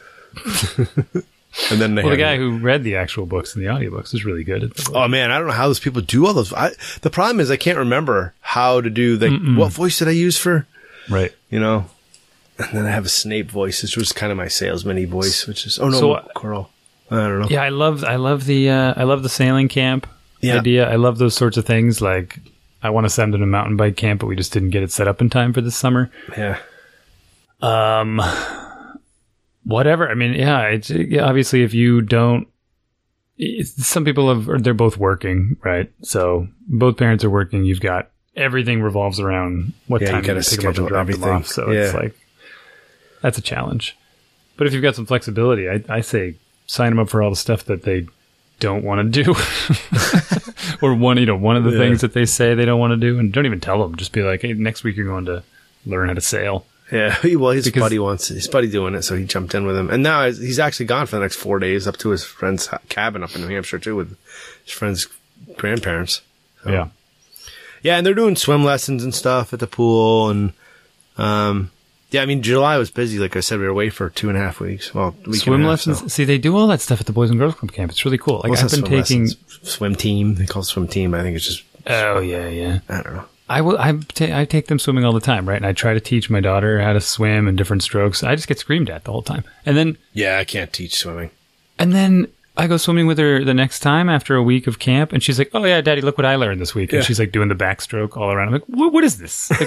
And then well, the guy who read the actual books and the audiobooks is really good at the Oh man, I don't know how those people do all those. I, the problem is I can't remember how to do the Mm-mm. what voice did I use for right. You know, and then I have a Snape voice, which was kind of my salesman-y voice, which is oh no, so, Coral. I don't know. Yeah, I love I love the uh, I love the sailing camp yeah. idea. I love those sorts of things. Like I want to send them to mountain bike camp, but we just didn't get it set up in time for this summer. Yeah. Um. Whatever. I mean, yeah, it's yeah, obviously if you don't, it's, some people have, they're both working, right? So both parents are working. You've got everything revolves around what Yeah, you time you, gotta pick them up schedule and drop them everything. off. So Yeah. it's like, that's a challenge. But if you've got some flexibility, I, I say sign them up for all the stuff that they don't want to do. Or one, you know, one of the Yeah. things that they say they don't want to do, and don't even tell them. Just be like, hey, next week you're going to learn how to sail. Yeah, well, his Because- buddy wants his buddy doing it, so he jumped in with him. And now he's actually gone for the next four days up to his friend's cabin up in New Hampshire too, with his friend's grandparents. So- Yeah. yeah, and they're doing swim lessons and stuff at the pool, and um, yeah, I mean July was busy. Like I said, we were away for two and a half weeks. Well, week Swim and a half, lessons. so. See, they do all that stuff at the Boys and Girls Club camp. It's really cool. Like What's I've that been swim taking. lessons? Swim team. They call it swim team. I think it's just Oh yeah, yeah. I don't know. I will. I, ta- I take them swimming all the time, right? And I try to teach my daughter how to swim and different strokes. I just get screamed at the whole time, and then Yeah, I can't teach swimming. and then I go swimming with her the next time after a week of camp, and she's like, "Oh yeah, Daddy, look what I learned this week." And Yeah. she's like doing the backstroke all around. I'm like, "What? What is this? Like,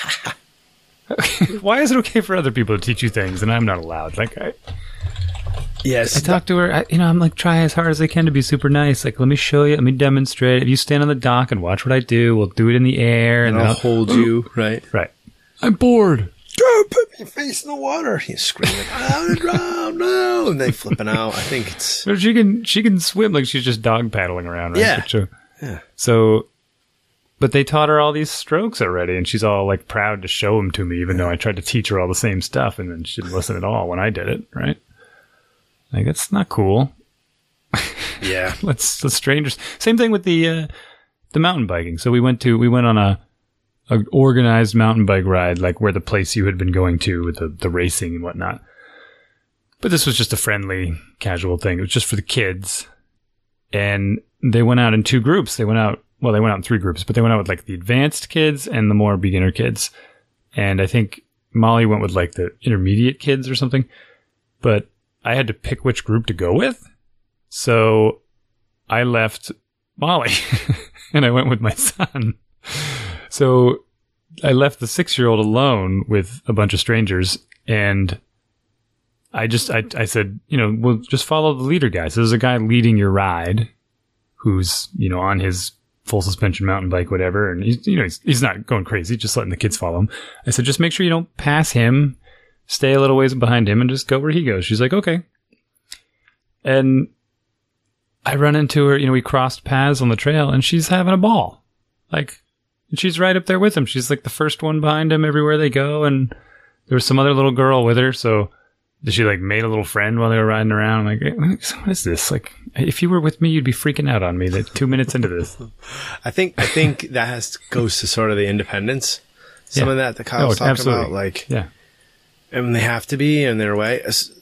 why is it okay for other people to teach you things and I'm not allowed?" Like, I, Yes, I talk to her. I, you know, I'm like, try as hard as I can to be super nice. Like, let me show you. Let me demonstrate. If you stand on the dock and watch what I do, we'll do it in the air, and and then I'll I'll hold you right. Right. I'm bored. Don't put your face in the water. He's screaming, I'm gonna drown, no. And they flipping out. I think it's, So she can she can swim like she's just dog paddling around, right? Yeah. But so, yeah. so, but they taught her all these strokes already, and she's all like proud to show them to me, even though I tried to teach her all the same stuff, and then she didn't listen at all when I did it, right? Like, that's not cool. Yeah. Let's the strangers. Same thing with the uh, the mountain biking. So we went to we went on a, a organized mountain bike ride, like where the place you had been going to with the, the racing and whatnot. But this was just a friendly, casual thing. It was just for the kids, and they went out in two groups. They went out well, they went out in three groups, but they went out with like the advanced kids and the more beginner kids. And I think Molly went with like the intermediate kids or something. But I had to pick which group to go with. So I left Molly and I went with my son. So I left the six-year-old alone with a bunch of strangers, and I just, I, I said, you know, we'll just follow the leader guy. So there's a guy leading your ride who's, you know, on his full suspension mountain bike, whatever. And he's, you know, he's, he's not going crazy, just letting the kids follow him. I said, just make sure you don't pass him. Stay a little ways behind him and just go where he goes. She's like, okay. And I run into her, you know, we crossed paths on the trail, and she's having a ball. Like, and she's right up there with him. She's like the first one behind him everywhere they go. And there was some other little girl with her. So she like made a little friend while they were riding around. I'm like, what is this? Like, if you were with me, you'd be freaking out on me that two minutes into this. I think, I think that has to, goes to sort of the independence. Some Yeah. of that that Kyle's Oh, talking absolutely. about, like, Yeah. and they have to be in their way.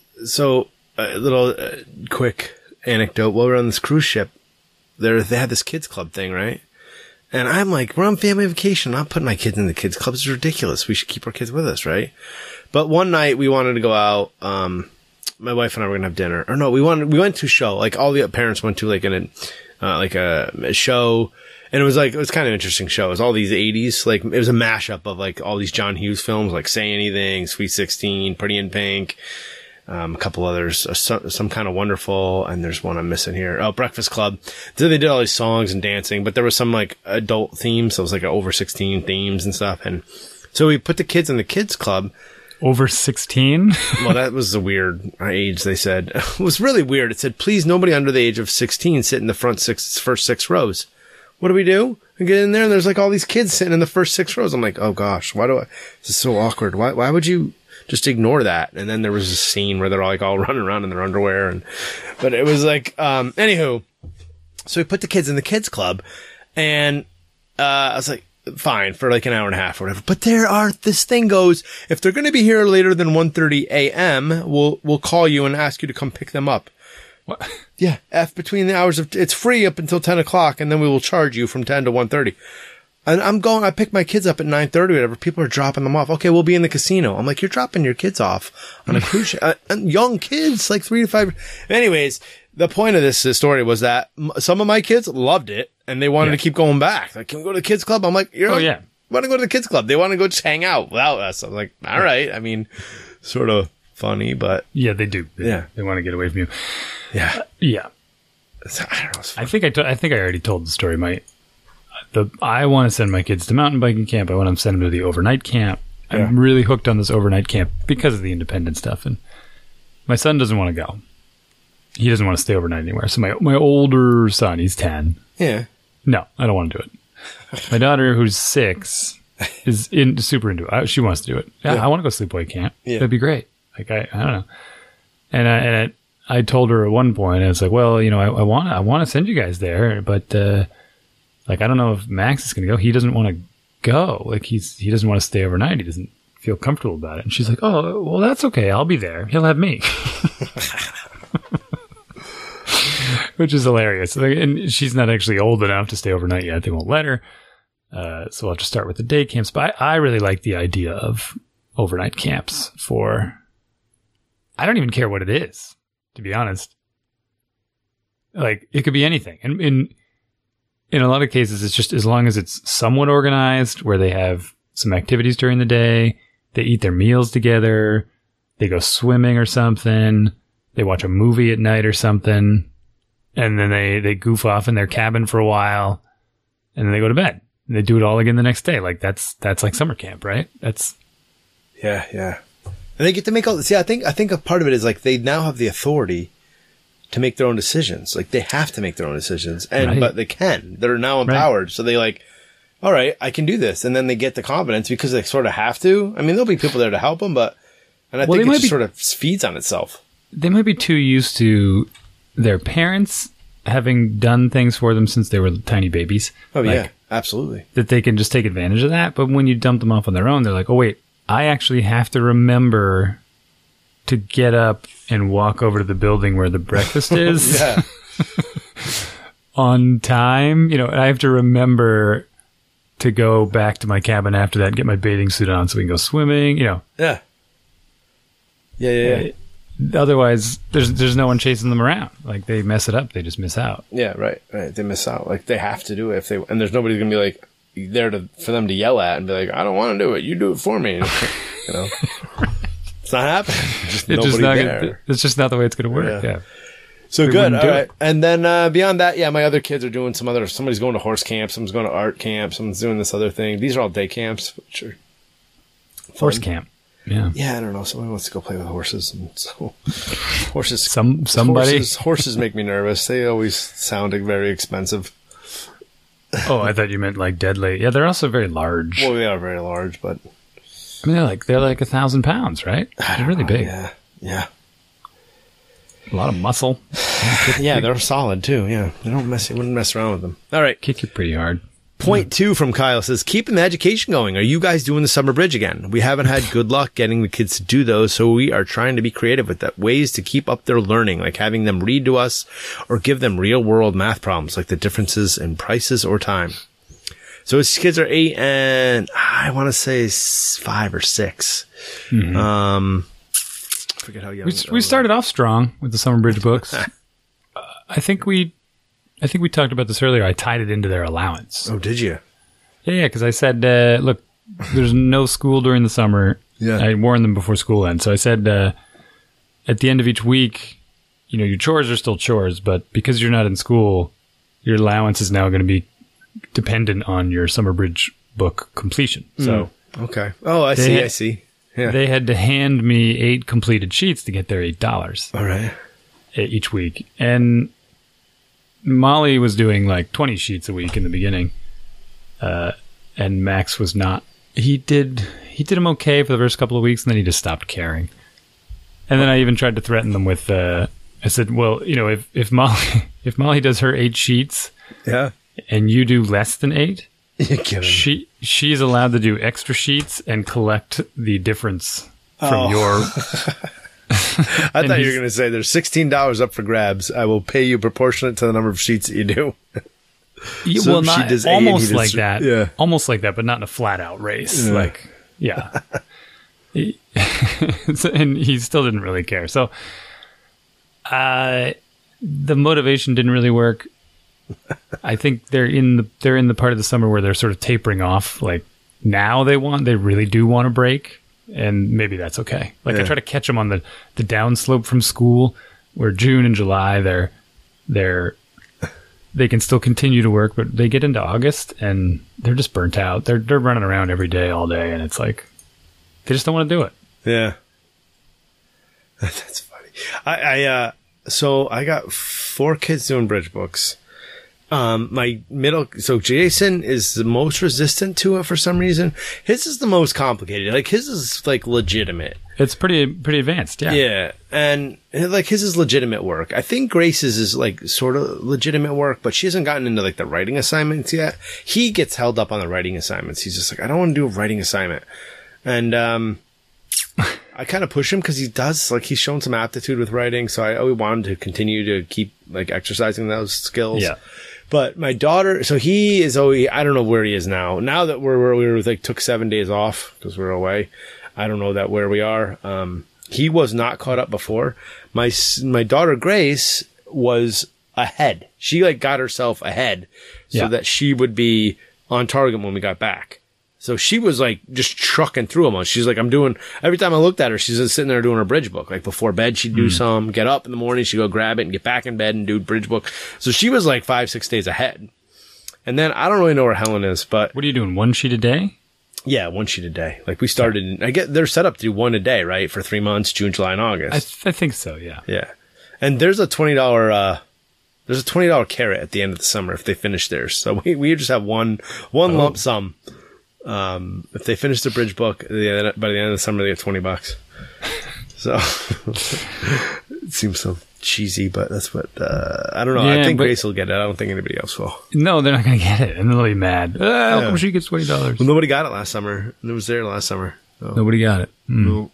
So a little uh, quick anecdote. While we were on this cruise ship, there they had this kids club thing, right? And I'm like, we're on family vacation. I'm not putting my kids in the kids club. It's ridiculous. We should keep our kids with us, right? But one night we wanted to go out. Um, my wife and I were gonna have dinner, or no, we wanted we went to a show. Like all the parents went to like an uh, like a, a show. And it was like, it was kind of an interesting show. It was all these eighties, like, it was a mashup of like all these John Hughes films, like Say Anything, Sweet sixteen, Pretty in Pink, um, a couple others, uh, some, some Kind of Wonderful, and there's one I'm missing here. Oh, Breakfast Club. So they did all these songs and dancing, but there was some like adult themes. So it was like over sixteen themes and stuff. And so we put the kids in the kids club. Over sixteen? Well, that was the weird age, they said. It was really weird. It said, please, nobody under the age of sixteen sit in the front six, first six rows. What do we do? We get in there and there's like all these kids sitting in the first six rows. I'm like, oh gosh, why do I, this is so awkward. Why, why would you just ignore that? And then there was a scene where they're all like all running around in their underwear. And, but it was like, um, anywho, so we put the kids in the kids club, and, uh, I was like, fine, for like an hour and a half or whatever. But there are, this thing goes, if they're going to be here later than one thirty a.m., we'll, we'll call you and ask you to come pick them up. What? Yeah, F between the hours of, it's free up until ten o'clock, and then we will charge you from ten to one thirty. And I'm going, I pick my kids up at nine thirty, whatever. People are dropping them off. Okay, we'll be in the casino. I'm like, you're dropping your kids off on a cruise ship. Uh, and young kids, like three to five. Anyways, the point of this story was that m- some of my kids loved it, and they wanted Yeah. to keep going back. Like, can we go to the kids club? I'm like, you're Oh, yeah. want to go to the kids club. They want to go just hang out without us. I'm like, all right. I mean, sort of funny, but Yeah, they do. They, Yeah. They want to get away from you. yeah. Yeah. It's- I don't know. It's I think I, to- I think I already told the story. My the I want to send my kids to mountain biking camp. I want to send them to the overnight camp. Yeah. I'm really hooked on this overnight camp because of the independent stuff. And my son doesn't want to go. He doesn't want to stay overnight anywhere. So my my older son, he's ten. Yeah. No, I don't want to do it. My daughter, who's six, is in super into it. She wants to do it. Yeah, Yeah. I want to go sleepaway camp. Yeah. That'd be great. Like I, I don't know. And I, and I, I told her at one point, I was like, well, you know, I, I want I want to send you guys there, but uh, like I don't know if Max is going to go. He doesn't want to go. Like he's he doesn't want to stay overnight. He doesn't feel comfortable about it. And she's like, oh, well, that's okay. I'll be there. He'll have me. Which is hilarious. Like, and she's not actually old enough to stay overnight yet. They won't let her. Uh, so I'll just start with the day camps. But I, I really like the idea of overnight camps for, I don't even care what it is, to be honest. Like, it could be anything. And in, in a lot of cases, it's just as long as it's somewhat organized, where they have some activities during the day, they eat their meals together, they go swimming or something, they watch a movie at night or something, and then they, they goof off in their cabin for a while, and then they go to bed. And they do it all again the next day. Like, that's that's like summer camp, right? That's Yeah, yeah. And they get to make all this. Yeah, I think I think a part of it is like they now have the authority to make their own decisions. Like they have to make their own decisions, and Right. but they can. They're now empowered, so they like, all right, I can do this, and then they get the confidence because they sort of have to. I mean, there'll be people there to help them, but and I Well, think they it might just be- sort of feeds on itself. they might be too used to their parents having done things for them since they were tiny babies. Oh Like, yeah, absolutely. that they can just take advantage of that. But when you dump them off on their own, they're like, oh, wait, I actually have to remember to get up and walk over to the building where the breakfast is Yeah, on time. You know, and I have to remember to go back to my cabin after that and get my bathing suit on so we can go swimming, you know. yeah, yeah, yeah. yeah. Otherwise, there's there's no one chasing them around. Like, they mess it up. They just miss out. Yeah, right, right. They miss out. Like they have to do it if they, and there's nobody gonna be like there to for them to yell at and be like, I don't want to do it. You do it for me. You know, it's not happening. Just It's nobody just not there. gonna, it's just not the way it's going to work. Yeah. Yeah. So They good. wouldn't All do right. it. And then uh, beyond that, yeah, my other kids are doing some other. Somebody's going to horse camp. Someone's going to art camp. Someone's doing this other thing. These are all day camps, which are Horse fun. camp. Yeah. Yeah, I don't know. Somebody wants to go play with horses, and so horses. Some somebody. Horses, horses make me nervous. They always sound very expensive. Oh, I thought you meant like deadly. Yeah, they're also very large. Well, they are very large, but I mean, they're like they're like a thousand pounds, right? They're really big. yeah, yeah, A lot of muscle. yeah. They're solid too. Yeah, they don't mess. You wouldn't mess around with them. All right. Kick you pretty hard. Point two from Kyle says, keeping the education going. Are you guys doing the summer bridge again? We haven't had good luck getting the kids to do those, so we are trying to be creative with that. Ways to keep up their learning, like having them read to us or give them real world math problems, like the differences in prices or time. So his kids are eight and I want to say s- five or six. Mm-hmm. Um, I forget how young. We, we started off strong with the Summer Bridge books. uh, I think we, I think we talked about this earlier. I tied it into their allowance. Oh, did you? Yeah, yeah, because I said, uh, look, there's no school during the summer. Yeah. I warned them before school ends. So I said, uh, at the end of each week, you know, your chores are still chores, but because you're not in school, your allowance is now going to be dependent on your Summer Bridge book completion. So Okay. Oh, I They see. had- I see. Yeah. they had to hand me eight completed sheets to get their eight dollars All right. each week. And Molly was doing like twenty sheets a week in the beginning. Uh, and Max was not. He did he did them okay for the first couple of weeks, and then he just stopped caring. And then I even tried to threaten them with. Uh, I said, "Well, you know, if if Molly if Molly does her eight sheets Yeah. and you do less than eight, You're kidding. she she's allowed to do extra sheets and collect the difference from Oh. your." I And thought you were he's- going to say there's sixteen dollars up for grabs. I will pay you proportionate to the number of sheets that you do. Yeah, So well, if she not does eight and he almost does like three- that. yeah. Almost like that, but not in a flat out race. Yeah. Like, yeah. He- so- and he still didn't really care. So, uh, the motivation didn't really work. I think they're in the they're in the part of the summer where they're sort of tapering off. Like now they want they really do want a break, and maybe that's okay. Like Yeah. I try to catch them on the the downslope from school, where June and July they're they're they can still continue to work, but they get into August and they're just burnt out. They're they're running around every day, all day, and it's like they just don't want to do it. Yeah, that's funny. I, I uh, so I got four kids doing bridge books. Um, my middle, so Jason is the most resistant to it for some reason. His is the most complicated. Like his is like legitimate. It's pretty pretty advanced, yeah. Yeah, and like his is legitimate work. I think Grace's is like sort of legitimate work, but she hasn't gotten into like the writing assignments yet. He gets held up on the writing assignments. He's just like, I don't want to do a writing assignment, and um, I kind of push him because he does like he's shown some aptitude with writing. So I always wanted to continue to keep like exercising those skills. Yeah. But my daughter, so he is always, I don't know where he is now. Now that we're where we were like took seven days off because we were away. I don't know that where we are. Um, he was not caught up before. My, my daughter Grace was ahead. She like got herself ahead so Yeah. that she would be on target when we got back. So she was like just trucking through them. She's like, I'm doing, every time I looked at her, she's just sitting there doing her bridge book. Like before bed, she'd do Mm. some, get up in the morning, she'd go grab it and get back in bed and do bridge book. So she was like five, six days ahead. And then I don't really know where Helen is, but What are you doing? One sheet a day? yeah, one sheet a day. Like we started, I get, they're set up to do one a day, right? For three months, June, July, and August. I, th- I think so, yeah. Yeah. And there's a twenty dollars, uh, there's a twenty dollars carrot at the end of the summer if they finish theirs. So we, we just have one, one Oh. lump sum. Um, if they finish the bridge book, the, by the end of the summer, they get twenty bucks. So it seems so cheesy, but that's what, uh, I don't know. I Yeah, think but- Grace will get it. I don't think anybody else will. No, they're not going to get it, and they'll be mad. Ah, how Yeah. come she gets twenty dollars? Well, nobody got it last summer. It was there last summer. So. Nobody got it. Mm.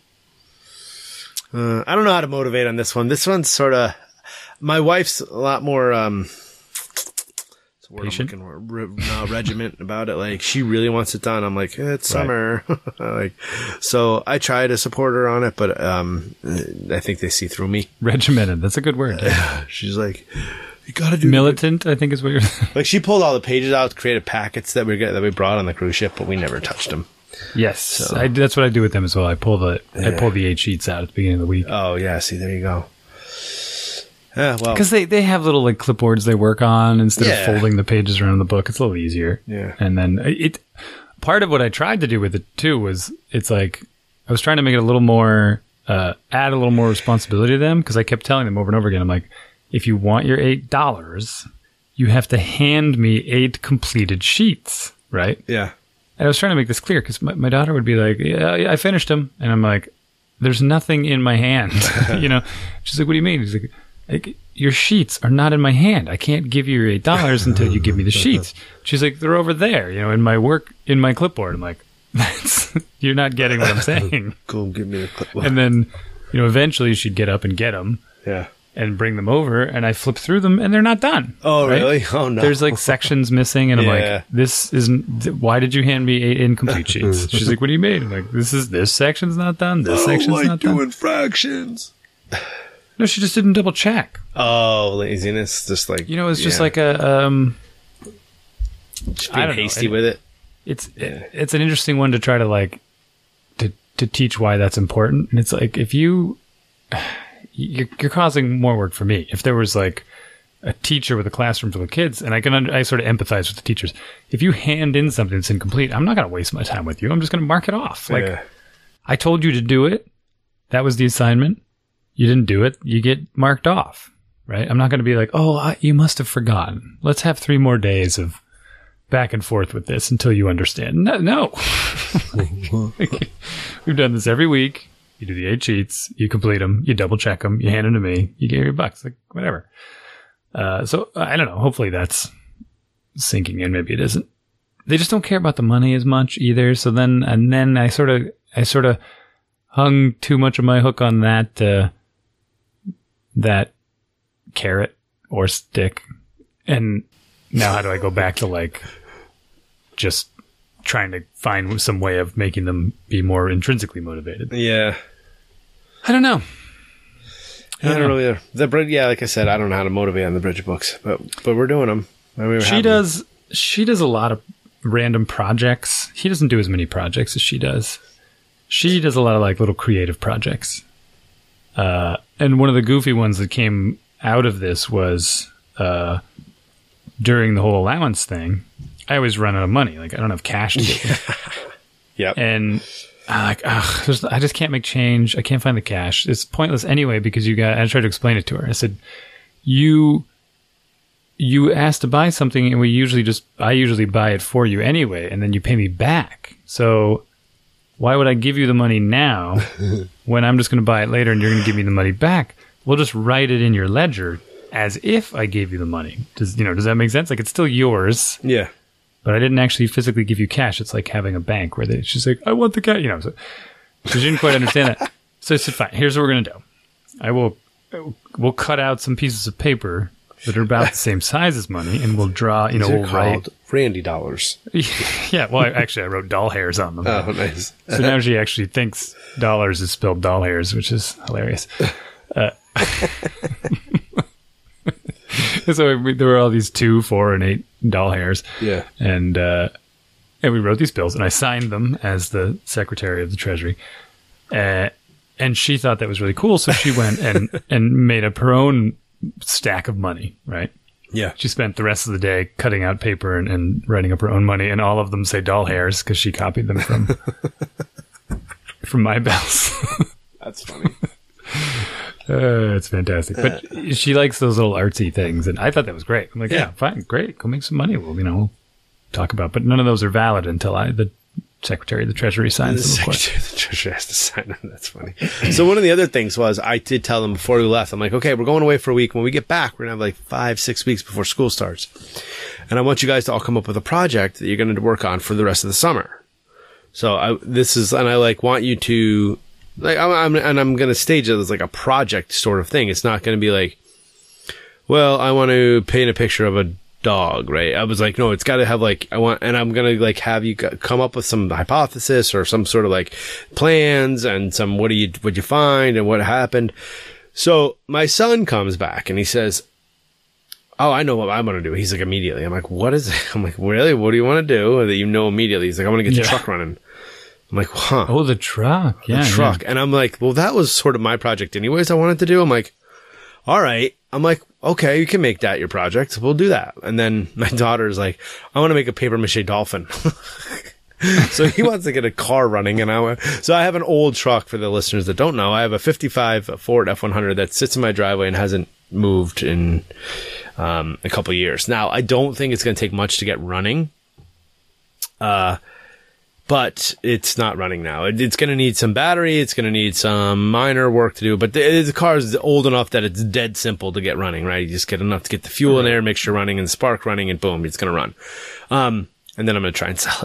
Uh, I don't know how to motivate on this one. This one's sort of, my wife's a lot more, um, what's the word I'm Patient? looking for? Re- no, regiment about it. Like, she really wants it done. I'm like, eh, it's Right. summer. Like, so I try to support her on it, but, um, I think they see through me. Regimented. That's a good word. She's like, you gotta do Militant, I think is what you're Like, she pulled all the pages out, created packets that we get, that we brought on the cruise ship, but we never touched them. Yes. I, that's what I do with them as well. I pull the I Yeah. pull the eight sheets out at the beginning of the week. Oh, yeah. See, there you go. Yeah, well. Because they, they have little like clipboards they work on instead Yeah. of folding the pages around the book. It's a little easier. Yeah. And then it part of what I tried to do with it too was it's like I was trying to make it a little more uh, add a little more responsibility to them because I kept telling them over and over again. I'm like, if you want your eight dollars, you have to hand me eight completed sheets, right? Yeah. And I was trying to make this clear because my, my daughter would be like, yeah, yeah, I finished them. And I'm like, there's nothing in my hand. You know, she's like, what do you mean? He's like, like, your sheets are not in my hand. I can't give you your eight dollars until you give me the sheets. She's like, they're over there, you know, in my work, in my clipboard. I'm like, that's, you're not getting what I'm saying. Go give me the clip. And then, you know, eventually she'd get up and get them Yeah. and bring them over. And I flip through them and they're not done. Oh, right? really? Oh, no. There's like sections missing, and I'm Yeah. like, "This isn't. th- Why did you hand me eight incomplete sheets?" She's like, "What do you mean?" I'm like, "This is this section's not done. This section's not done." fractions. No, she just didn't double check. Oh, laziness. Just like, You know, it's just yeah. like a. Um, Just I being don't know. hasty And- with it. it's Yeah. it's an interesting one to try to like to to teach why that's important. And it's like if you you're, you're causing more work for me. If there was like a teacher with a classroom full of kids, and I can under, I sort of empathize with the teachers. If you hand in something that's incomplete, I'm not going to waste my time with you. I'm just going to mark it off. Like Yeah. I told you to do it. That was the assignment. You didn't do it. You get marked off, right? I'm not going to be like, oh, I, you must have forgotten. Let's have three more days of back and forth with this until you understand. No, no. We've done this every week. You do the eight sheets, you complete them, you double check them, you hand them to me, you get your bucks, like whatever. Uh, so I don't know. Hopefully that's sinking in. Maybe it isn't. They just don't care about the money as much either. So then, and then I sort of, I sort of hung too much of my hook on that, uh, that carrot or stick. And now how do I go back to like just trying to find some way of making them be more intrinsically motivated? Yeah. I don't know. I don't know either. The bridge, yeah, like I said, I don't know how to motivate on the bridge books, but but we're doing them. I mean, we're She having- does. She does a lot of random projects. He doesn't do as many projects as she does. She does a lot of like little creative projects. Uh, and one of the goofy ones that came out of this was uh, during the whole allowance thing, I always run out of money. Like, I don't have cash to give them. Yep. And I'm like, ugh, there's, I just can't make change. I can't find the cash. It's pointless anyway because you got, I tried to explain it to her. I said, you, you asked to buy something and we usually just, I usually buy it for you anyway, and then you pay me back. So why would I give you the money now when I'm just going to buy it later and you're going to give me the money back? We'll just write it in your ledger as if I gave you the money. Does, you know, does that make sense? Like, it's still yours. Yeah. But I didn't actually physically give you cash. It's like having a bank where they, she's like, I want the cash. You know, so, so she didn't quite understand that. So I said, fine, here's what we're going to do. I will, we'll cut out some pieces of paper that are about the same size as money, and we'll draw, you know, These are we'll called write. Randy dollars. Yeah, well, I, actually, I wrote doll hairs on them. Oh, nice. So now she actually thinks dollars is spelled doll hairs, which is hilarious. Uh, so we, there were all these two, four, and eight doll hairs. Yeah. And, uh, and we wrote these bills, and I signed them as the Secretary of the Treasury. Uh, and she thought that was really cool, so she went and, and made up her own stack of money, right? Yeah. She spent the rest of the day cutting out paper and, and writing up her own money, and all of them say doll hairs because she copied them from from my bills. That's funny. Uh, it's fantastic. But she likes those little artsy things, and I thought that was great. I'm like, yeah, yeah fine, great, go make some money. We'll, you know, we'll talk about. But none of those are valid until I, the Secretary of the Treasury, signs the them. Of Secretary of the Treasury has to sign them. That's funny. So one of the other things was I did tell them before we left. I'm like, okay, we're going away for a week. When we get back, we're gonna have like five, six weeks before school starts, and I want you guys to all come up with a project that you're going to work on for the rest of the summer. So I, this is, and I like want you to. Like I'm, I'm, and I'm going to stage it as like a project sort of thing. It's not going to be like, well, I want to paint a picture of a dog, right? I was like, no, it's got to have like, I want, and I'm going to like have you come up with some hypothesis or some sort of like plans and some, what do you, what'd you find and what happened? So my son comes back and he says, oh, I know what I'm going to do. He's like, immediately. I'm like, what is it? I'm like, really? What do you want to do? That you know immediately. He's like, I want to get yeah. the truck running. I'm like, huh. Oh, the truck. Yeah. The truck. Yeah. And I'm like, well, that was sort of my project anyways I wanted to do. I'm like, all right. I'm like, okay, you can make that your project. We'll do that. And then my daughter's like, I want to make a paper mache dolphin. So he wants to get a car running. And I went, so I have an old truck for the listeners that don't know. I have a fifty-five Ford F one hundred that sits in my driveway and hasn't moved in um, a couple of years. Now, I don't think it's going to take much to get running. Uh, But it's not running now. It, it's going to need some battery. It's going to need some minor work to do. But the, the car is old enough that it's dead simple to get running, right? You just get enough to get the fuel in there, mixture running, and spark running, and boom, it's going to run. Um, and then I'm going to try and sell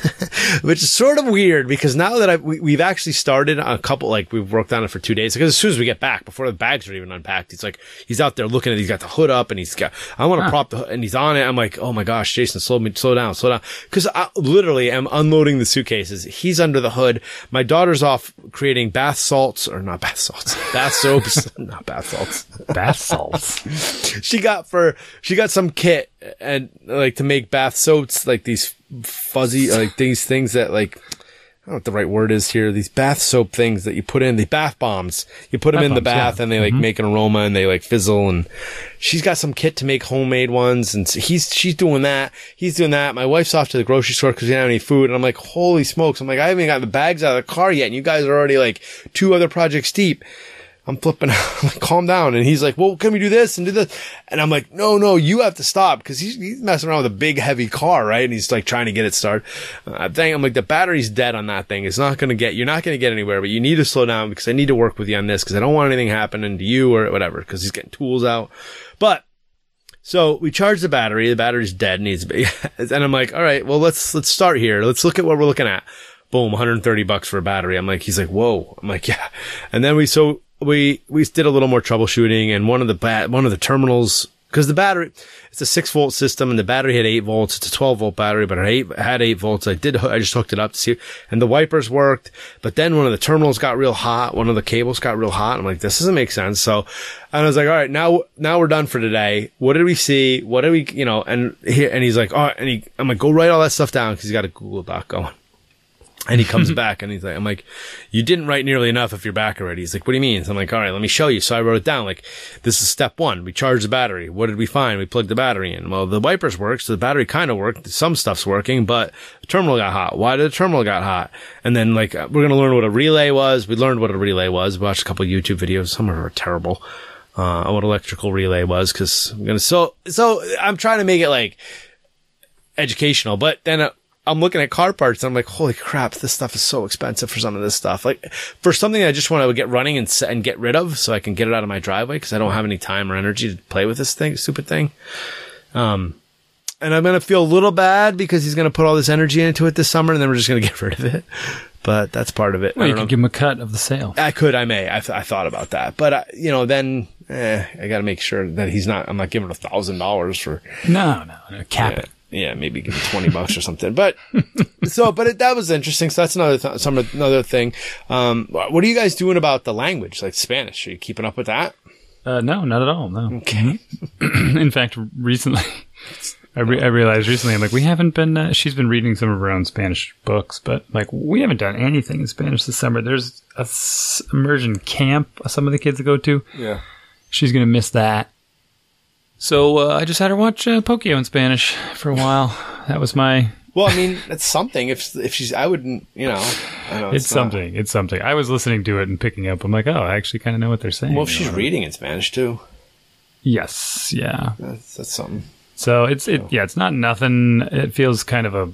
it, which is sort of weird because now that I've, we, we've actually started a couple, like we've worked on it for two days. Because as soon as we get back, before the bags are even unpacked, he's like, he's out there looking at it. He's got the hood up and he's got, I want to huh. prop the hood and he's on it. I'm like, oh my gosh, Jason, slow me, slow down, slow down. Cause I literally am unloading the suitcases. He's under the hood. My daughter's off creating bath salts or not bath salts, bath soaps, not bath salts, bath salts. She got for, she got some kit and like to make bath soaps, like these fuzzy, like these things that like, I don't know what the right word is here. These bath soap things that you put in, the bath bombs. You put them bath in bombs, the bath yeah. and they like mm-hmm. make an aroma and they like fizzle. And she's got some kit to make homemade ones. And he's, she's doing that. He's doing that. My wife's off to the grocery store because we don't have any food. And I'm like, holy smokes. I'm like, I haven't gotten the bags out of the car yet. And you guys are already like two other projects deep. I'm flipping out. I'm like, calm down. And he's like, well, can we do this and do this? And I'm like, no, no, you have to stop because he's, he's messing around with a big, heavy car, right? And he's like trying to get it started. Uh, I'm thinking, I'm like, the battery's dead on that thing. It's not going to get, you're not going to get anywhere, but you need to slow down because I need to work with you on this because I don't want anything happening to you or whatever because he's getting tools out. But so we charge the battery. The battery's dead. Needs to be. And I'm like, all right, well, let's, let's start here. Let's look at what we're looking at. Boom, one hundred thirty bucks for a battery. I'm like, he's like, whoa. I'm like, yeah. And then we, so, We, we did a little more troubleshooting and one of the bat, one of the terminals, cause the battery, it's a six volt system and the battery had eight volts. It's a twelve volt battery, but it eight, had eight volts. I did, I just hooked it up to see, and the wipers worked, but then one of the terminals got real hot. One of the cables got real hot. I'm like, this doesn't make sense. So, and I was like, all right, now, now we're done for today. What did we see? What did we, you know, and here, and he's like, oh, and he, I'm like, go write all that stuff down cause he's got a Google Doc going. And he comes back and he's like, I'm like, you didn't write nearly enough if you're back already. He's like, what do you mean? So I'm like, all right, let me show you. So I wrote it down. Like, this is step one. We charged the battery. What did we find? We plugged the battery in. Well, the wipers worked. So the battery kind of worked. Some stuff's working, but the terminal got hot. Why did the terminal got hot? And then like, we're going to learn what a relay was. We learned what a relay was. We watched a couple of YouTube videos. Some of them are terrible. Uh, what electrical relay was. Cause I'm going to, so, so I'm trying to make it like educational, but then, uh, I'm looking at car parts and I'm like, holy crap, this stuff is so expensive for some of this stuff. Like for something I just want to get running and set and get rid of so I can get it out of my driveway because I don't have any time or energy to play with this thing, stupid thing. Um, and I'm going to feel a little bad because he's going to put all this energy into it this summer and then we're just going to get rid of it. But that's part of it. Well, I you don't could know. give him a cut of the sale. I could, I may. I, th- I thought about that. But, uh, you know, then eh, I got to make sure that he's not, I'm not giving a thousand dollars for. No, no, no cap yeah. it. Yeah, maybe give me twenty bucks or something. But so, but it, that was interesting. So that's another th- some another thing. Um, what are you guys doing about the language, like Spanish? Are you keeping up with that? Uh, no, not at all. No. Okay. In fact, recently, I, re- I realized recently, I'm like, we haven't been. Uh, she's been reading some of her own Spanish books, but like, we haven't done anything in Spanish this summer. There's a s- immersion camp some of the kids go to. Yeah. She's gonna miss that. So uh, I just had her watch uh, Pokio in Spanish for a while. That was my. Well, I mean, it's something. If if she's, I wouldn't, you know. I know It's, it's not- something. It's something. I was listening to it and picking up. I'm like, oh, I actually kind of know what they're saying. Well, if You she's know? reading in Spanish too, Yes. Yeah. that's, that's something. So it's it. Yeah. It's not nothing. It feels kind of a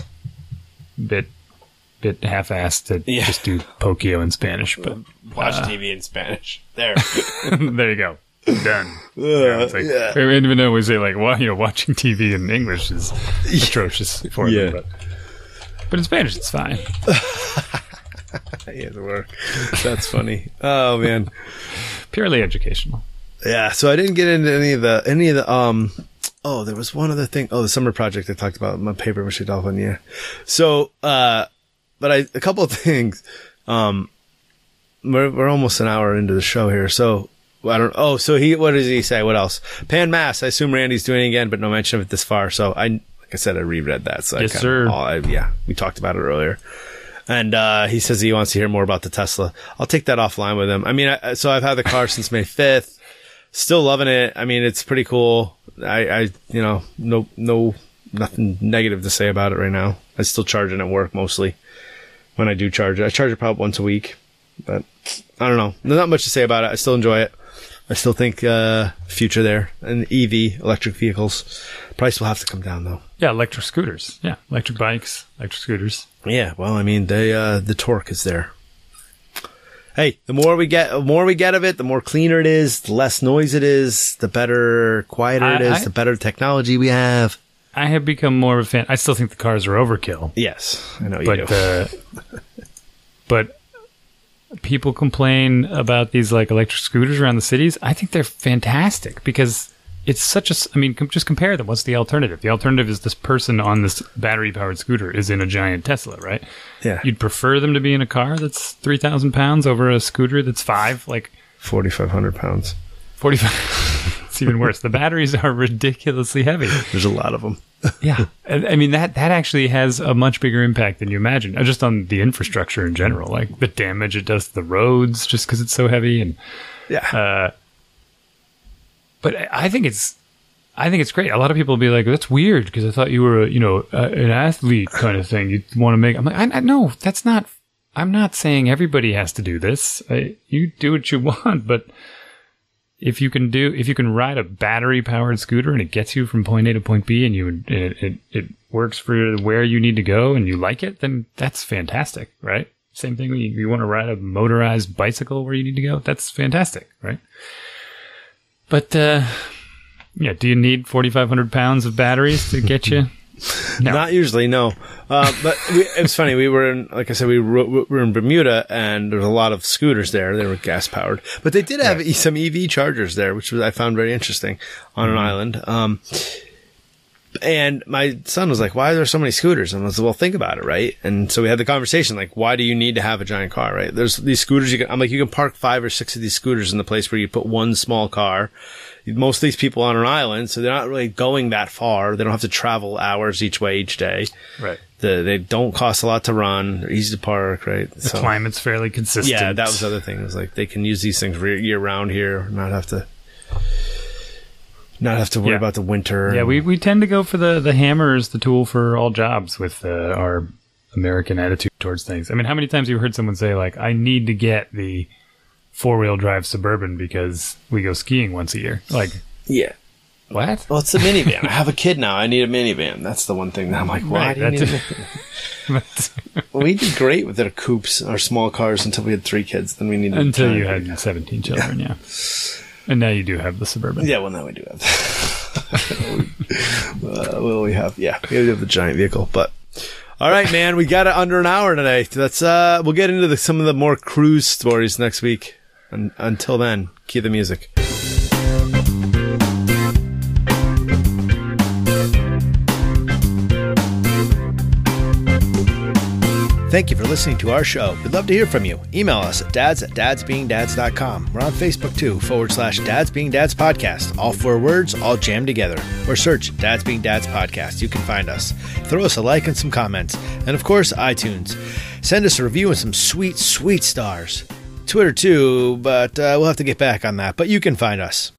bit bit half-assed to Yeah. just do Pokio in Spanish, but Watch uh, T V in Spanish. There. there you go. Done. Uh, Yeah, it's like, yeah. I mean, even though we say like, well, you know, watching T V in English is atrocious for Yeah. them, but, but in Spanish it's fine. Yeah, the work. That's funny. Oh man. Purely educational. Yeah. So I didn't get into any of the any of the um. Oh, there was one other thing. Oh, the summer project I talked about, my paper mache dolphin. Yeah. So, uh, but I a couple of things. Um, we're we're almost an hour into the show here, so. I don't. Oh, so he. What does he say? What else? Pan Mass. I assume Randy's doing it again, but no mention of it this far. So I, like I said, I reread that. So Yes, I kinda, sir. oh, I, yeah, we talked about it earlier. And uh he says he wants to hear more about the Tesla. I'll take that offline with him. I mean, I, so I've had the car since May fifth. Still loving it. I mean, it's pretty cool. I, I, you know, no, no, nothing negative to say about it right now. I still charge it at work mostly. When I do charge it, I charge it probably once a week. But I don't know. There's not much to say about it. I still enjoy it. I still think uh future there. And E V, electric vehicles. Price will have to come down though. Yeah, electric scooters. Yeah, electric bikes, electric scooters. Yeah, well, I mean, they uh the torque is there. Hey, the more we get, the more we get of it, the more cleaner it is, the less noise it is, the better, quieter it I- is, I- the better technology we have. I have become more of a fan. I still think the cars are overkill. Yes, I know you but do. uh, but people complain about these like electric scooters around the cities. I think they're fantastic because it's such a. s- I mean, com- just compare them. What's the alternative? The alternative is this person on this battery powered scooter is in a giant Tesla, right? Yeah, You'd prefer them to be in a car that's three thousand pounds over a scooter that's five, like forty-five hundred pounds. forty-five. It's even worse. The batteries are ridiculously heavy. There's a lot of them. Yeah. I I mean, that, that actually has a much bigger impact than you imagine, uh, just on the infrastructure in general, like the damage it does to the roads just because it's so heavy. And, Yeah, uh, but I I think it's, I think it's great. A lot of people will be like, that's weird because I thought you were, a, you know, a, an athlete kind of thing. You want to make, I'm like, I, I no, that's not, I'm not saying everybody has to do this. I, you do what you want, but if you can do, if you can ride a battery powered scooter and it gets you from point A to point B and you, it, it, it works for where you need to go and you like it, then that's fantastic, right? Same thing when you, you want to ride a motorized bicycle where you need to go. That's fantastic, right? But, uh, yeah, do you need forty-five hundred pounds of batteries to get you? No. not usually, no. Uh, but we, it was funny. We were in, like I said, we were, we were in Bermuda, and there was a lot of scooters there. They were gas powered, but they did have some E V chargers there, which was I found very interesting on an island. Um, and my son was like, "Why are there so many scooters?" And I was like, "Well, think about it, right?" And so we had the conversation, like, "Why do you need to have a giant car, right?" There's these scooters. You can, I'm like, you can park five or six of these scooters in the place where you put one small car. most of these people are on an island, so they're not really going that far. They don't have to travel hours each way each day. Right. The, they don't cost a lot to run. They're easy to park, right? The so, climate's fairly consistent. Yeah, that was the other thing. It was like they can use these things year round here, not have to not have to worry yeah. about the winter. Yeah, we, we tend to go for the, the hammer as the tool for all jobs with uh, our American attitude towards things. I mean, how many times have you heard someone say, like, I need to get the four-wheel drive Suburban because we go skiing once a year? Like, yeah. What? Well, it's a minivan. I have a kid now. I need a minivan. That's the one thing that I'm like, why right, do you need a minivan? We did great with our coupes, our small cars, until we had three kids. Then we needed until you had seventeen children, yeah. yeah. And now you do have the Suburban. Yeah, well, now we do have. uh, well, we have, yeah, we have the giant vehicle. But all right, man, we got it under an hour today. Let's uh, we'll get into the, some of the more cruise stories next week. And until then, cue the music. Thank you for listening to our show. We'd love to hear from you. Email us at dads at dadsbeingdads dot com. We're on Facebook too, forward slash Dads Being Dads Podcast. All four words, all jammed together. Or search Dads Being Dads Podcast. You can find us. Throw us a like and some comments. And of course, iTunes. Send us a review and some sweet, sweet stars. Twitter too, but uh, we'll have to get back on that. But you can find us.